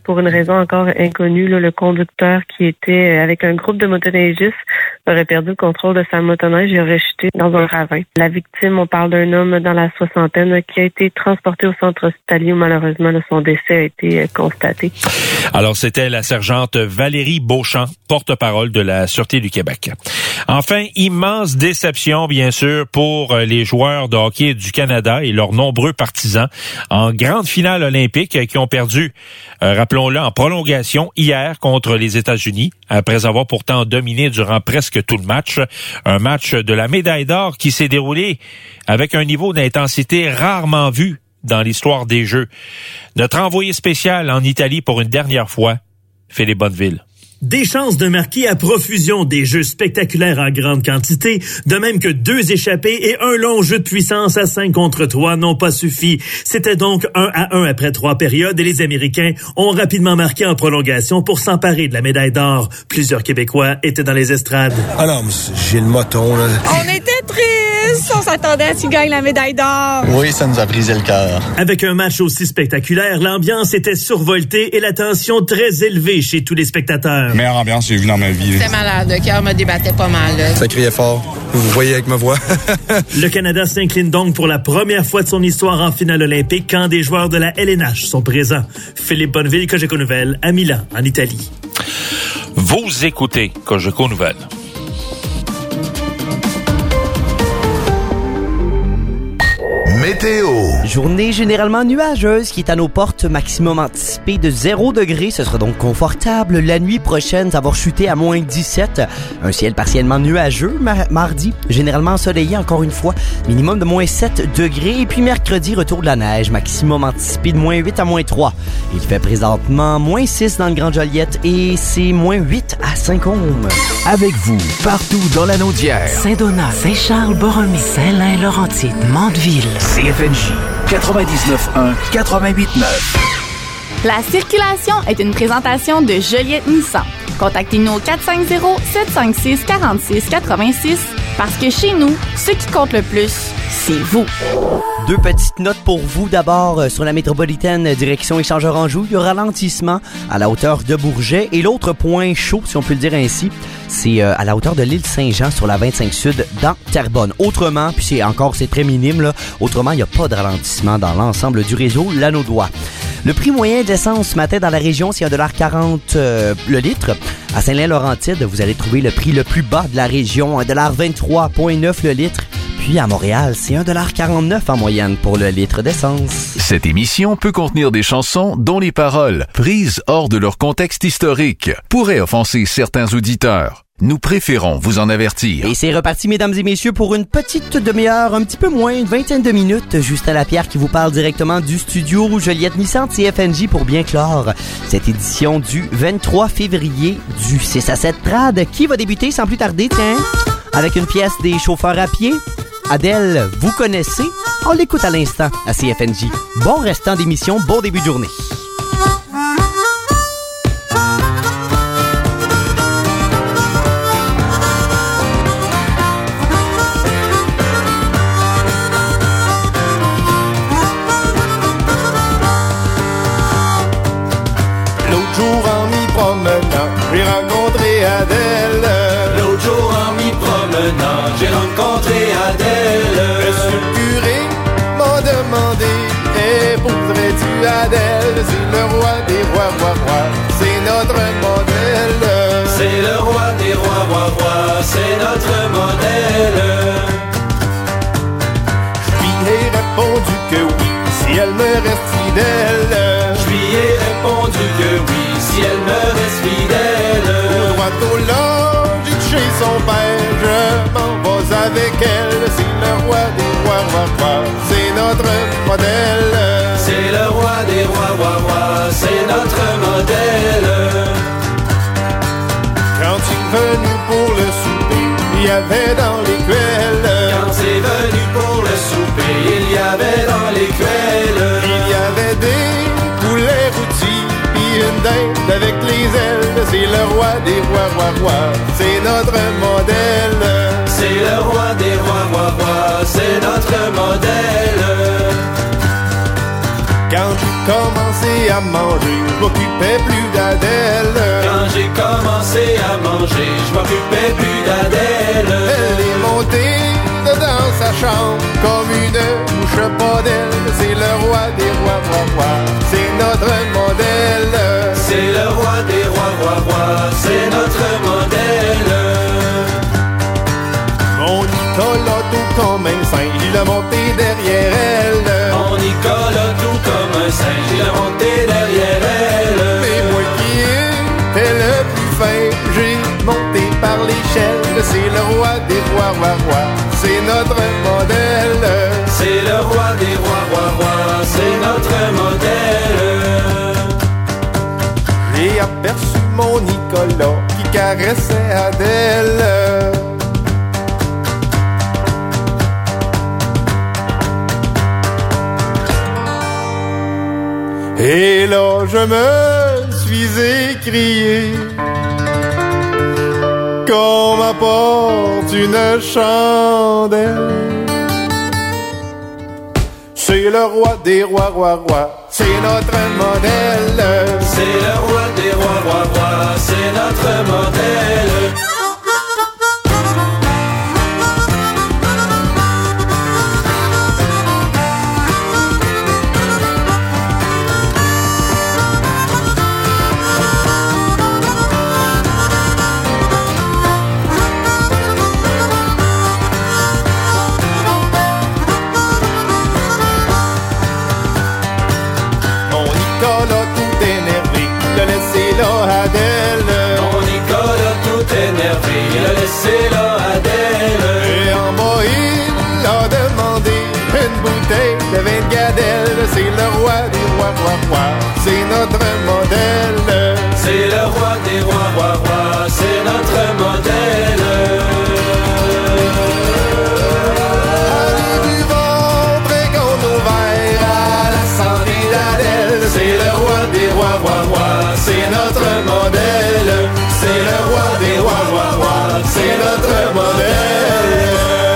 Pour une raison encore inconnue, là, le conducteur qui était avec un groupe de motoneigistes aurait perdu le contrôle de sa motoneige et aurait chuté dans un ravin. La victime, on parle d'un homme dans la soixantaine qui a été transporté au centre hospitalier où malheureusement son décès a été constaté. Alors, c'était la sergente Valérie Beauchamp, porte-parole de la Sûreté du Québec. Enfin, immense déception, bien sûr, pour les joueurs de hockey du Canada et leurs nombreux partisans en grande finale olympique qui ont perdu, euh, rappelons-le, en prolongation hier contre les États-Unis, après avoir pourtant dominé durant presque tout le match. Un match de la médaille d'or qui s'est déroulé avec un niveau d'intensité rarement vu dans l'histoire des Jeux. Notre envoyé spécial en Italie pour une dernière fois, Philippe Bonneville. Des chances de marquer à profusion, des jeux spectaculaires en grande quantité, de même que deux échappées et un long jeu de puissance à cinq contre trois n'ont pas suffi. C'était donc un à un après trois périodes et les Américains ont rapidement marqué en prolongation pour s'emparer de la médaille d'or. Plusieurs Québécois étaient dans les estrades. Alors, j'ai le moton, là. On était tristes, on s'attendait à ce qu'ils gagnent la médaille d'or. Oui, ça nous a brisé le cœur. Avec un match aussi spectaculaire, l'ambiance était survoltée et la tension très élevée chez tous les spectateurs. Meilleure ambiance que j'ai vue dans ma vie. C'était malade, le cœur me débattait pas mal. Là. Ça criait fort. Vous voyez avec ma voix. Le Canada s'incline donc pour la première fois de son histoire en finale olympique quand des joueurs de la L N H sont présents. Philippe Bonneville, Cogeco Nouvelles, à Milan, en Italie. Vous écoutez Cogeco Nouvelles. Météo. Journée généralement nuageuse qui est à nos portes, maximum anticipé de zéro degré. Ce sera donc confortable. La nuit prochaine, ça va chuter à moins dix-sept. Un ciel partiellement nuageux. Mar- mardi, généralement ensoleillé encore une fois. Minimum de moins sept degrés. Et puis mercredi, retour de la neige. Maximum anticipé de moins huit à moins trois. Il fait présentement moins six dans le Grand Joliette et c'est moins huit à Saint-Côme. Avec vous, partout dans la Naudière. Saint-Donat, Saint-Charles-Borromée, Saint-Lin-Laurentide, Mandeville. C F N J quatre-vingt-dix-neuf un, quatre-vingt-huit neuf. La circulation est une présentation de Joliette Nissan. Contactez-nous au quatre cinq zéro, sept cinq six, quatre six quatre six parce que chez nous, ce qui compte le plus, c'est vous. Deux petites notes pour vous. D'abord, sur la métropolitaine direction Échangeur-Anjou, il y a ralentissement à la hauteur de Bourget. Et l'autre point chaud, si on peut le dire ainsi, c'est à la hauteur de l'île Saint-Jean sur la vingt-cinq Sud dans Terrebonne. Autrement, puis c'est encore c'est très minime, là, autrement, il n'y a pas de ralentissement dans l'ensemble du réseau Lanaudois. Le prix moyen d'essence ce matin dans la région, c'est un dollar quarante euh, le litre. À Saint-Lin-Laurentide, vous allez trouver le prix le plus bas de la région, un dollar vingt-trois virgule neuf le litre. Puis à Montréal, c'est un dollar quarante-neuf en moyenne pour le litre d'essence. Cette émission peut contenir des chansons dont les paroles, prises hors de leur contexte historique, pourraient offenser certains auditeurs. Nous préférons vous en avertir. Et c'est reparti, mesdames et messieurs, pour une petite demi-heure, un petit peu moins, une vingtaine de minutes. Justin Lapierre qui vous parle directement du studio Joliette Nissan de C F N J pour bien clore cette édition du vingt-trois février du six à sept Trad qui va débuter sans plus tarder, tiens, avec une pièce des chauffeurs à pied. Adèle, vous connaissez? On l'écoute à l'instant à C F N J. Bon restant d'émission, bon début de journée. L'autre jour en m'y promenant, j'ai rencontré Adèle. L'autre jour en m'y promenant, j'ai rencontré Adèle. Monsieur le curé m'a demandé, épouserais-tu Adèle? C'est le roi des rois, roi, roi, c'est notre modèle. C'est le roi des rois, roi, roi, c'est notre modèle. Je lui ai répondu que oui, si elle me reste fidèle. Je lui ai répondu que oui, si elle me reste fidèle. Au droit au logis de chez son père, je m'en vais avec elle. C'est le roi des rois, roi, roi, c'est notre modèle. C'est le roi des rois, roi, roi, c'est notre modèle. Quand il est venu pour le souper, il y avait dans l'écuelle. Quand c'est venu pour le souper, il y avait dans l'écuelle. Il y avait des poulets rôtis, puis une dinde avec les ailes. C'est le roi des rois, roi, roi, c'est notre modèle. C'est le roi des rois, roi, roi, c'est notre modèle. Quand j'ai commencé à manger, je m'occupais plus d'Adèle. Quand j'ai commencé à manger, je m'occupais plus d'Adèle. Elle est montée dans sa chambre comme une mouche podelle. C'est le roi des rois, roi, roi. C'est notre modèle. C'est le roi des rois, roi, roi. C'est notre modèle. Mon Nicolas tout comme un singe, il a monté derrière elle. Mon Nicolas tout comme un singe, il a monté derrière elle. Mais moi qui étais le plus fin, j'ai monté par l'échelle. C'est le roi des rois, roi, roi. C'est notre modèle. C'est le roi des rois, roi, roi. C'est notre modèle. J'ai aperçu mon Nicolas qui caressait Adèle. Et là, je me suis écrié qu'on m'apporte une chandelle. C'est le roi des rois, roi, roi. C'est notre modèle. C'est le roi des rois, roi, roi. C'est notre modèle. Adèle. Mon Nicolas tout énervé, il a laissé là Adèle. Et en bas il a demandé une bouteille de vin de Gadelle. C'est le roi des rois, roi, roi. C'est notre modèle. C'est le roi des rois, roi, roi. C'est notre modèle. Allez buvons, prêtons nos verres à la santé d'Adèle. C'est le roi des rois, roi, roi. C'est notre modèle, c'est le roi des rois, roi, roi, c'est notre modèle.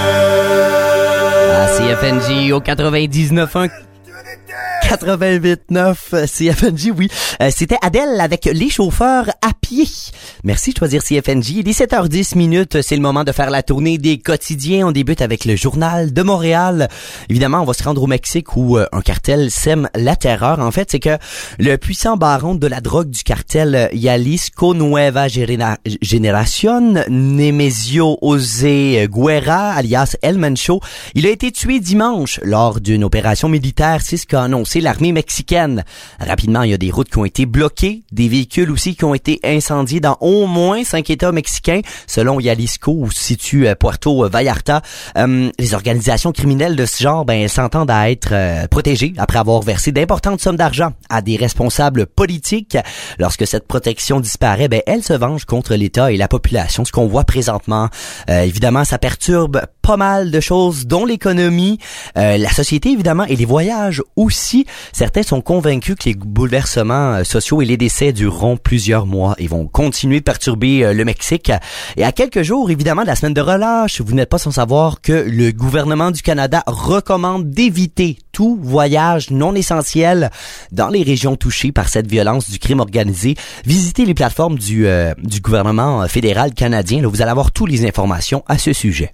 À C F N J au quatre-vingt-dix-neuf un quatre-vingt-huit neuf C F N J, oui. Euh, c'était Adèle avec les chauffeurs à pied. Merci de choisir C F N J. Il est sept heures dix minutes. C'est le moment de faire la tournée des quotidiens. On débute avec le Journal de Montréal. Évidemment, on va se rendre au Mexique où euh, un cartel sème la terreur. En fait, c'est que le puissant baron de la drogue du cartel Jalisco Nueva Generación, Nemesio José Guerra, alias El Mencho, il a été tué dimanche lors d'une opération militaire. C'est ce qu'a annoncé l'armée mexicaine. Rapidement, il y a des routes qui ont été bloquées, des véhicules aussi qui ont été incendiés dans au moins cinq États mexicains, selon Jalisco, où se situe Puerto Vallarta. Euh, les organisations criminelles de ce genre, ben, elles s'entendent à être euh, protégées après avoir versé d'importantes sommes d'argent à des responsables politiques. Lorsque cette protection disparaît, ben, elles se vengent contre l'État et la population, ce qu'on voit présentement. Euh, évidemment, ça perturbe pas mal de choses, dont l'économie, euh, la société, évidemment, et les voyages aussi. Certains sont convaincus que les bouleversements sociaux et les décès dureront plusieurs mois et vont continuer de perturber le Mexique. Et à quelques jours, évidemment, de la semaine de relâche, vous n'êtes pas sans savoir que le gouvernement du Canada recommande d'éviter tout voyage non essentiel dans les régions touchées par cette violence du crime organisé. Visitez les plateformes du, euh, du gouvernement fédéral canadien. Là, vous allez avoir toutes les informations à ce sujet.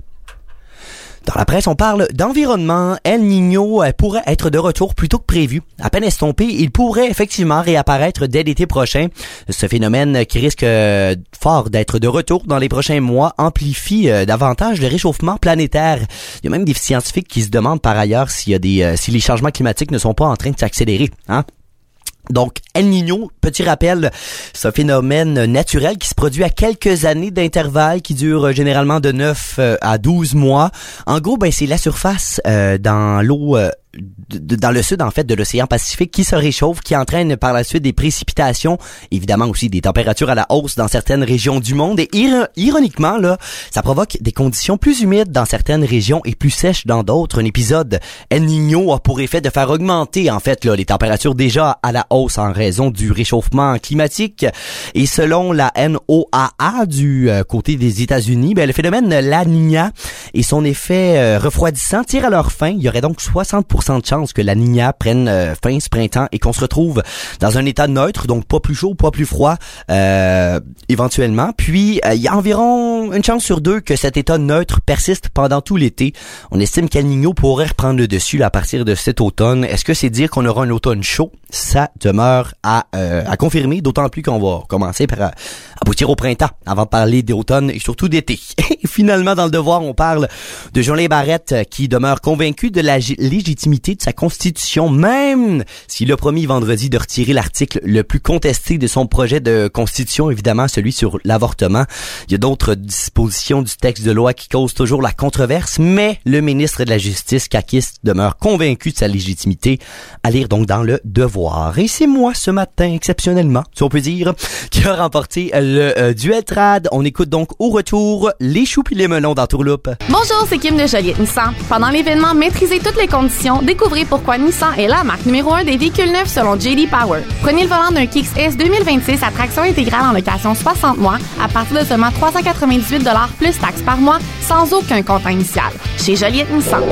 Dans la presse, on parle d'environnement. El Niño pourrait être de retour plus tôt que prévu. À peine estompé, il pourrait effectivement réapparaître dès l'été prochain. Ce phénomène qui risque fort d'être de retour dans les prochains mois amplifie davantage le réchauffement planétaire. Il y a même des scientifiques qui se demandent par ailleurs s'il y a des, si les changements climatiques ne sont pas en train de s'accélérer, hein? Donc, El Niño, petit rappel, c'est un phénomène naturel qui se produit à quelques années d'intervalle, qui dure généralement de neuf à douze mois. En gros, ben c'est la surface euh, dans l'eau euh, de, dans le sud, en fait, de l'océan Pacifique qui se réchauffe, qui entraîne par la suite des précipitations, évidemment aussi des températures à la hausse dans certaines régions du monde. Et ir- ironiquement, là, ça provoque des conditions plus humides dans certaines régions et plus sèches dans d'autres. Un épisode El Niño a pour effet de faire augmenter, en fait, là, les températures déjà à la hausse en raison du réchauffement climatique. Et selon la N O A A du euh, côté des États-Unis, ben, le phénomène La Niña et son effet euh, refroidissant tirent à leur fin. Il y aurait donc soixante pour pour cent de chance que la Niña prenne euh, fin ce printemps et qu'on se retrouve dans un état neutre, donc pas plus chaud, pas plus froid euh, éventuellement. Puis, il euh, y a environ une chance sur deux que cet état neutre persiste pendant tout l'été. On estime qu'El Niño pourrait reprendre le dessus là, à partir de cet automne. Est-ce que c'est dire qu'on aura un automne chaud? Ça demeure à, euh, à confirmer, d'autant plus qu'on va commencer par euh, aboutir au printemps avant de parler d'automne et surtout d'été. Et finalement, dans le devoir, on parle de Jolin Barrette qui demeure convaincu de la g- légitimité de sa constitution, même s'il a promis vendredi de retirer l'article le plus contesté de son projet de constitution, évidemment celui sur l'avortement. Il y a d'autres dispositions du texte de loi qui causent toujours la controverse, mais le ministre de la Justice, caquiste, demeure convaincu de sa légitimité. À lire donc dans le devoir. Et c'est moi ce matin, exceptionnellement, si on peut dire, qui a remporté le euh, duel trad. On écoute donc au retour les choux pis les melons dans Tourloupe. Bonjour, c'est Kim de Joliette Nissan. Pendant l'événement Maîtrisez toutes les conditions, découvrez pourquoi Nissan est la marque numéro un des véhicules neufs selon J D Power. Prenez le volant d'un Kicks S deux mille vingt-six à traction intégrale en location soixante mois à partir de seulement trois cent quatre-vingt-dix-huit dollars plus taxes par mois sans aucun compte initial. Chez Joliette Nissan.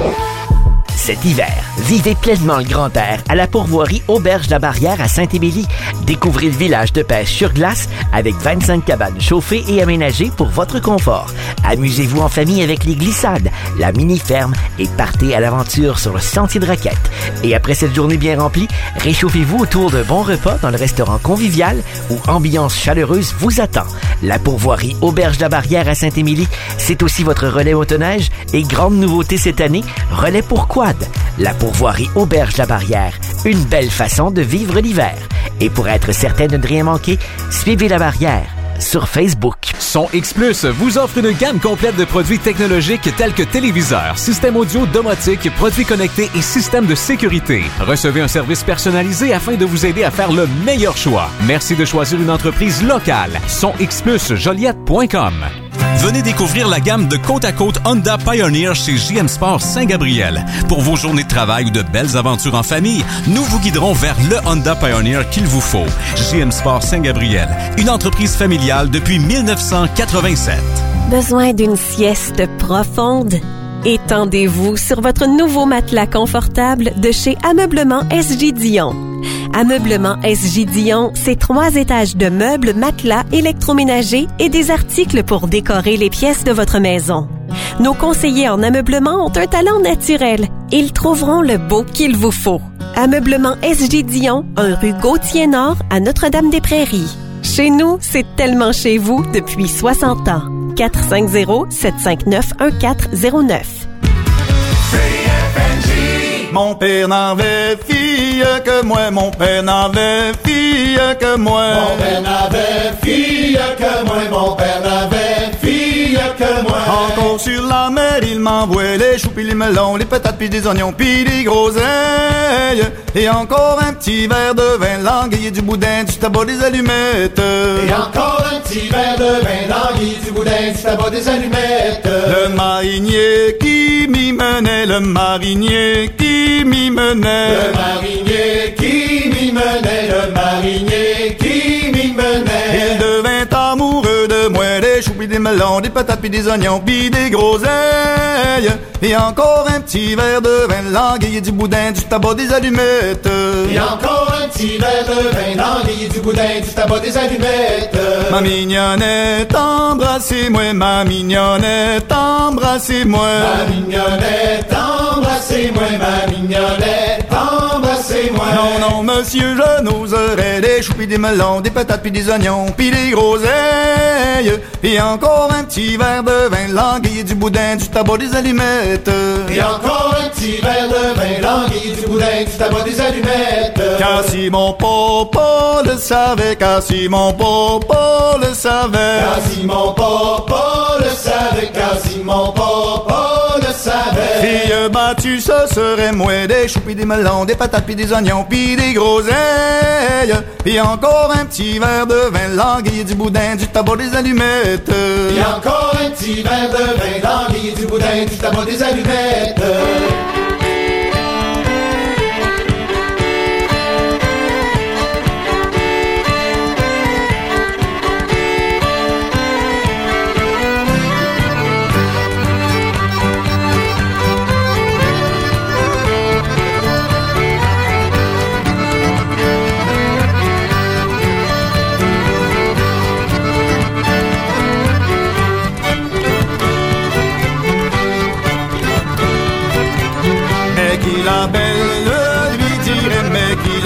Cet hiver, vivez pleinement le grand air à la pourvoirie Auberge-la-Barrière à Saint-Émilie. Découvrez le village de pêche sur glace avec vingt-cinq cabanes chauffées et aménagées pour votre confort. Amusez-vous en famille avec les glissades, la mini-ferme et partez à l'aventure sur le sentier de raquettes. Et après cette journée bien remplie, réchauffez-vous autour d'un bon repas dans le restaurant convivial où ambiance chaleureuse vous attend. La pourvoirie Auberge-la-Barrière à Saint-Émilie, c'est aussi votre relais motoneige et grande nouveauté cette année, relais pour quad. La pourvoirie Auberge-la-Barrière, une belle façon de vivre l'hiver. Et pour être certain de ne rien manquer, suivez La Barrière sur Facebook. Son X Plus vous offre une gamme complète de produits technologiques tels que téléviseurs, systèmes audio, domotique, produits connectés et systèmes de sécurité. Recevez un service personnalisé afin de vous aider à faire le meilleur choix. Merci de choisir une entreprise locale. Son X Plus Joliette point com. Venez découvrir la gamme de côte à côte Honda Pioneer chez J M Sport Saint-Gabriel. Pour vos journées de travail ou de belles aventures en famille, nous vous guiderons vers le Honda Pioneer qu'il vous faut. J M Sport Saint-Gabriel, une entreprise familiale depuis dix-neuf cent quatre-vingt-sept. Besoin d'une sieste profonde? Étendez-vous sur votre nouveau matelas confortable de chez Ameublement S J Dion. Ameublement S J Dion, c'est trois étages de meubles, matelas, électroménagers et des articles pour décorer les pièces de votre maison. Nos conseillers en ameublement ont un talent naturel. Ils trouveront le beau qu'il vous faut. Ameublement S J Dion, un rue Gauthier-Nord à Notre-Dame-des-Prairies. Chez nous, c'est tellement chez vous depuis soixante ans. quatre cinq zéro, sept cinq neuf, un quatre zéro neuf. Mon père n'avait fille que moi, mon père n'avait fille que moi. Mon père n'avait fille que moi, mon père n'avait fille que moi. Encore sur la mer, il m'envoie les choux pis les melons, les patates pis des oignons pis des groseilles. Et encore un petit verre de vin languille, du boudin, du tabac, des allumettes. Et encore un petit verre de vin languille, du boudin, du tabac, des allumettes. Le marinier qui m'y menait, le marinier qui m'y menait. Le marinier qui m'y menait, le marinier qui m'y menait. Il devint amoureux de moi, des choux pis des melons, des patates pis des oignons pis des groseilles. Et encore un petit verre de vin languille, du boudin, du tabac, des allumettes. Et encore un petit verre de vin languille, du boudin, du tabac, des allumettes. Ma mignonnette, embrassez-moi, ma mignonnette, embrassez-moi. Ma mignonnette, embrassez-moi, ma mignonnette, embrassez-moi. Non, non, monsieur, je n'oserais des choux pis des melons, des patates pis des oignons pis des groseilles. Et encore un petit verre de vin languille, du boudin, du tabac, des allumettes. Et encore un petit verre de vin languille, du boudin, du tabac, des allumettes. Car si mon papa le savait, car si mon papa le savait. Car si mon papa le savait, car si mon papa le savait. Fille battue, ce serait moi, des choux pis des melons, des patates pis des oignons pis des groseilles. Et encore un petit verre de vin languille, du boudin, du tabac, des allumettes. Et encore un petit verre de vin languille, du boudin, du tabac, des allumettes.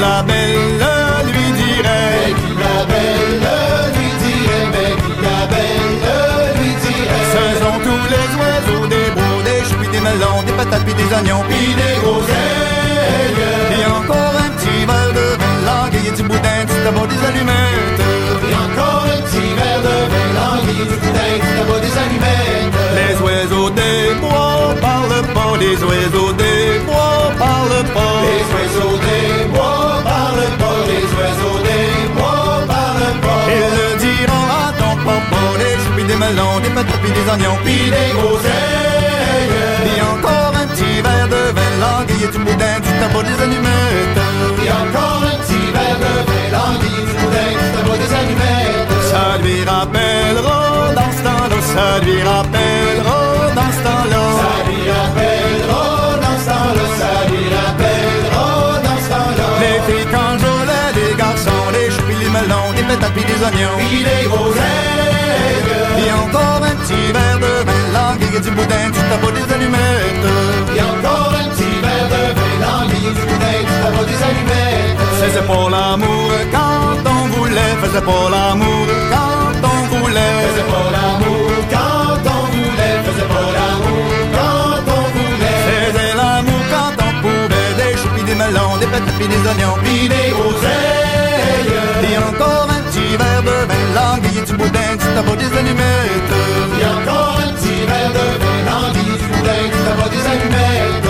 la belle lui dirait, mais qui la belle lui dirait, mais qui la belle lui dirait. Ce sont tous les oiseaux, des beaux, des choux, puis des melons, des patates, puis des oignons, puis des groseilles. Et encore un petit verre de vin langue, et du boudin, du tabac, des allumettes. Et encore un petit verre de vin langue, et du boudin, du tabac, des allumettes. Les oiseaux des bois parlent pas, les oiseaux des bois parlent pas. Les oiseaux des bois parlent pas, les oiseaux des bois parlent pas. Ils le diront à ton papa, des choux, puis des melons, des patates, puis des oignons, puis des groseilles. Et encore un petit verre de vin langue, et du boudin, du tabac, des allumettes. Et encore un petit verre de vin langue, et du boudin, du tabac, des allumettes. Ça lui rappellera dans ce temps-là, ça lui rappellera dans ce temps-là. Ça lui rappellera dans ce temps-là, ça lui rappellera dans ce temps-là. Les filles quand je l'ai, les garçons, les choux, puis les melons, des patates, puis des oignons, puis des groseilles. Et encore un petit verre de vin langue, et du boudin, du tabac, des allumettes. Et encore un petit verre de vin langue, et du boudin, du tabac, des allumettes. Faisait pas l'amour quand on voulait, faisait pas l'amour quand on voulait. Faisait pas l'amour quand on voulait, faisait pas l'amour quand on voulait. Faisait l'amour quand on pouvait, des choux, puis des melons, des patates, puis des oignons, puis des groseilles. Et encore un petit verre de vin langue, et du boudin, du tabac, des allumettes. Et encore un petit verre de vin langue, et du boudin, du tabac, des allumettes.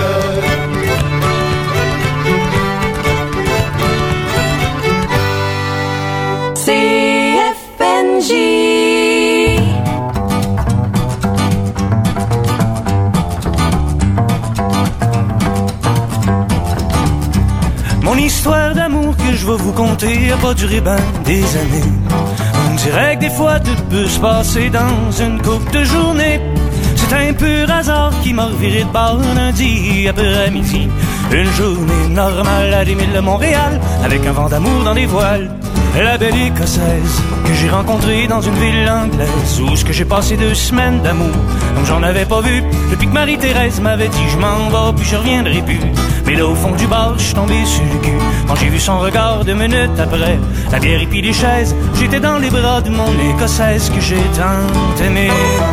C F N J. Mon histoire d'amour que je vais vous conter a pas duré ben des années. On dirait que des fois tout peut se passer dans une couple de journées. C'est un pur hasard qui m'a reviré de bord lundi après-midi. Une journée normale à des milles de Montréal, avec un vent d'amour dans les voiles. La belle écossaise que j'ai rencontrée dans une ville anglaise, où ce que j'ai passé deux semaines d'amour, comme j'en avais pas vu depuis que Marie-Thérèse m'avait dit je m'en vais puis je reviendrai plus. Mais là au fond du bar, je suis tombé sur le cul quand j'ai vu son regard deux minutes après. La bière et puis les chaises, j'étais dans les bras de mon écossaise que j'ai tant aimée.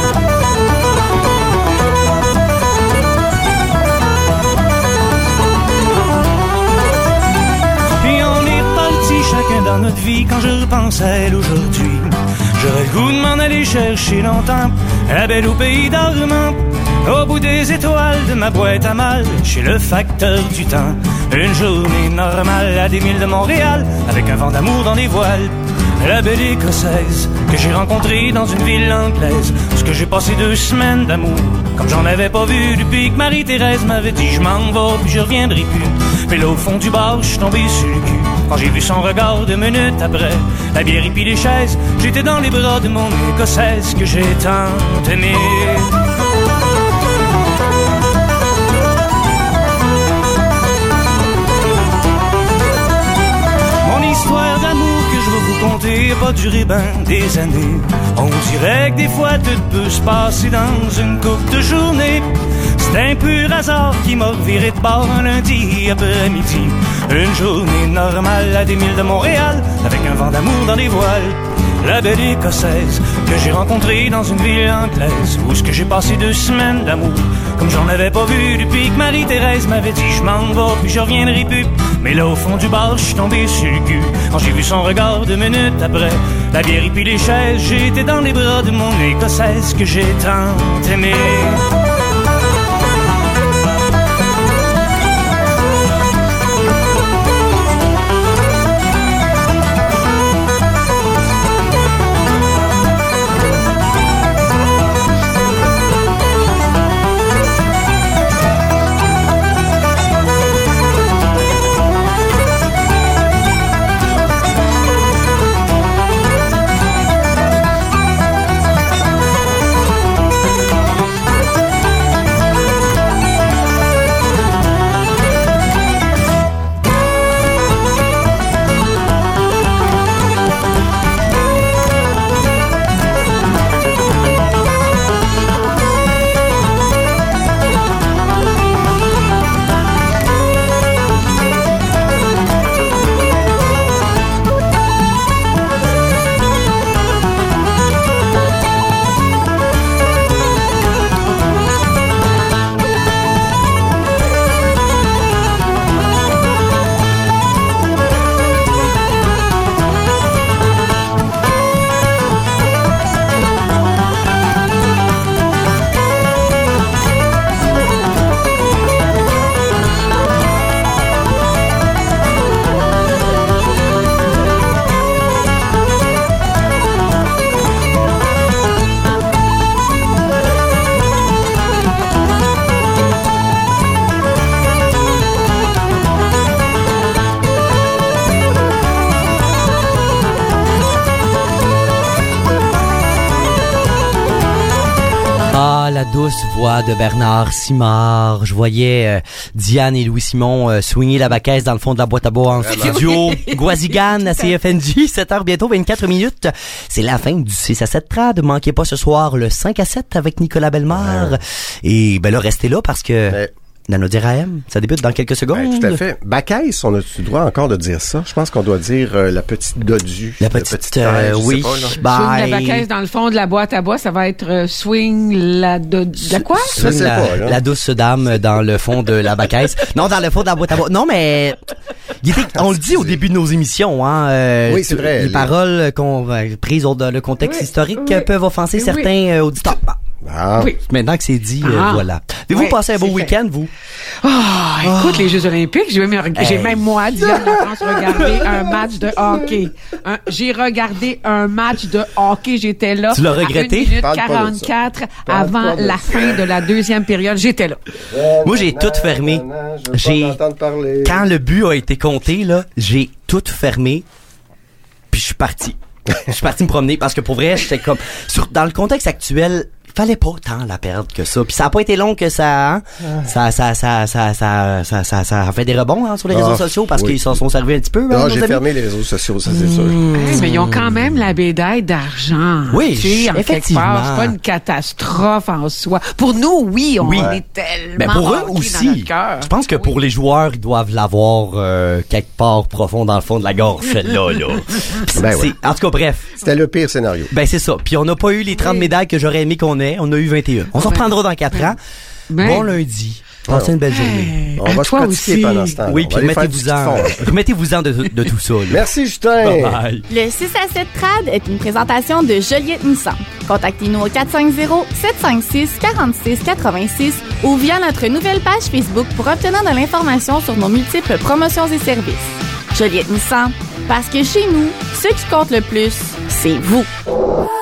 Chacun dans notre vie, quand je repense à elle aujourd'hui, j'aurais le goût de m'en aller chercher longtemps, la belle au pays d'Armand, au bout des étoiles de ma boîte à mal, chez le facteur du temps. Une journée normale à des milles de Montréal, avec un vent d'amour dans les voiles. La belle écossaise que j'ai rencontrée dans une ville anglaise, parce que j'ai passé deux semaines d'amour, comme j'en avais pas vu depuis que Marie-Thérèse m'avait dit je m'en vais puis je reviendrai plus. Mais là au fond du bar, je suis tombé sur le cul quand j'ai vu son regard deux minutes après. La bière et puis les chaises, j'étais dans les bras de mon écossaise que j'ai tant aimée. Mon histoire d'amour que je vais vous conter a pas duré ben des années. On dirait que des fois tout peut se passer dans une couple de journées. C'est un pur hasard qui m'a reviré de bord un lundi après-midi. Une journée normale à des milles de Montréal, avec un vent d'amour dans les voiles. La belle écossaise que j'ai rencontrée dans une ville anglaise, où ce que j'ai passé deux semaines d'amour, comme j'en avais pas vu depuis que Marie-Thérèse m'avait dit je m'en vais puis je reviendrai plus. Mais là au fond du bar, je suis tombé sur le cul quand j'ai vu son regard deux minutes après. La bière et puis les chaises, j'étais dans les bras de mon écossaise que j'ai tant aimée. la douce voix de Bernard Simard. Je voyais euh, Diane et Louis-Simon euh, swinguer la baquette dans le fond de la boîte à bois en studio. Guazigan à C F N J, sept heures bientôt, vingt-quatre minutes. C'est la fin du six à sept trad. Manquez pas ce soir le cinq à sept avec Nicolas Bellemare. Ouais. Et ben là, restez là parce que... Mais... Nano Diraem, ça débute dans quelques secondes. Ben, tout à fait. Bacaisse, on a le droit encore de dire ça. Je pense qu'on doit dire euh, la petite dodue. La petite, petite euh, oui. Pas, swing la bacaisse dans le fond de la boîte à bois, ça va être euh, swing la dodue. La quoi? Swing la, pas, la douce dame dans le fond de la bacaisse. Non, dans le fond de la boîte à bois. Non, mais on le dit au début de nos émissions, hein. Euh, oui, c'est vrai. Les, les paroles qu'on prises dans le contexte oui, historique oui, peuvent offenser oui. certains euh, auditeurs. Ah. Oui. Maintenant que c'est dit, ah. euh, voilà. Avez-vous oui, passé un beau week-end, vous? Oh, écoute, oh. les Jeux Olympiques, j'ai même, hey. j'ai même moi, Diane de France, regardé un match de hockey. Un, j'ai regardé un match de hockey, j'étais là. Tu l'as regretté? À une minute quarante-quatre avant la fin de la deuxième période, j'étais là. Moi, j'ai tout fermé. J'ai, quand le but a été compté, là, j'ai tout fermé, puis je suis parti. Je suis parti me promener parce que pour vrai, j'étais comme, sur, dans le contexte actuel, fallait pas tant la perdre que ça. Puis ça a pas été long que ça, hein? ça, ça, ça, ça, ça, ça, ça, ça a fait des rebonds hein, sur les réseaux ah, sociaux parce oui. qu'ils s'en sont servis un petit peu. Ah, hein, j'ai fermé les réseaux sociaux, ça c'est mmh. sûr. Hey, mais ils ont quand même la médaille d'argent. Oui, tu sais, en effectivement. Quelque part, c'est pas une catastrophe en soi. Pour nous, oui, on oui. est tellement. Mais pour eux aussi. Je pense que oui. pour les joueurs, ils doivent l'avoir euh, quelque part profond dans le fond de la gorge, celle-là. Là. Ben ouais. En tout cas, bref. C'était le pire scénario. Ben c'est ça. Puis on n'a pas eu les trente oui. médailles que j'aurais aimé qu'on ait. On a eu vingt et un. On s'en ben, reprendra dans quatre ben, ans. Ben, bon lundi. Passez ouais. une belle journée. Hey, on va se pratiquer pendant ce temps. Oui, puis remettez-vous-en. Remettez-vous-en de, de tout ça. Là. Merci, Justin. Bye bye. Le six à sept trad est une présentation de Joliette Nissan. Contactez-nous au quatre cinq zéro, sept cinq six, quatre six huit six ou via notre nouvelle page Facebook pour obtenir de l'information sur nos multiples promotions et services. Joliette Nissan, parce que chez nous, ce qui compte le plus, c'est vous.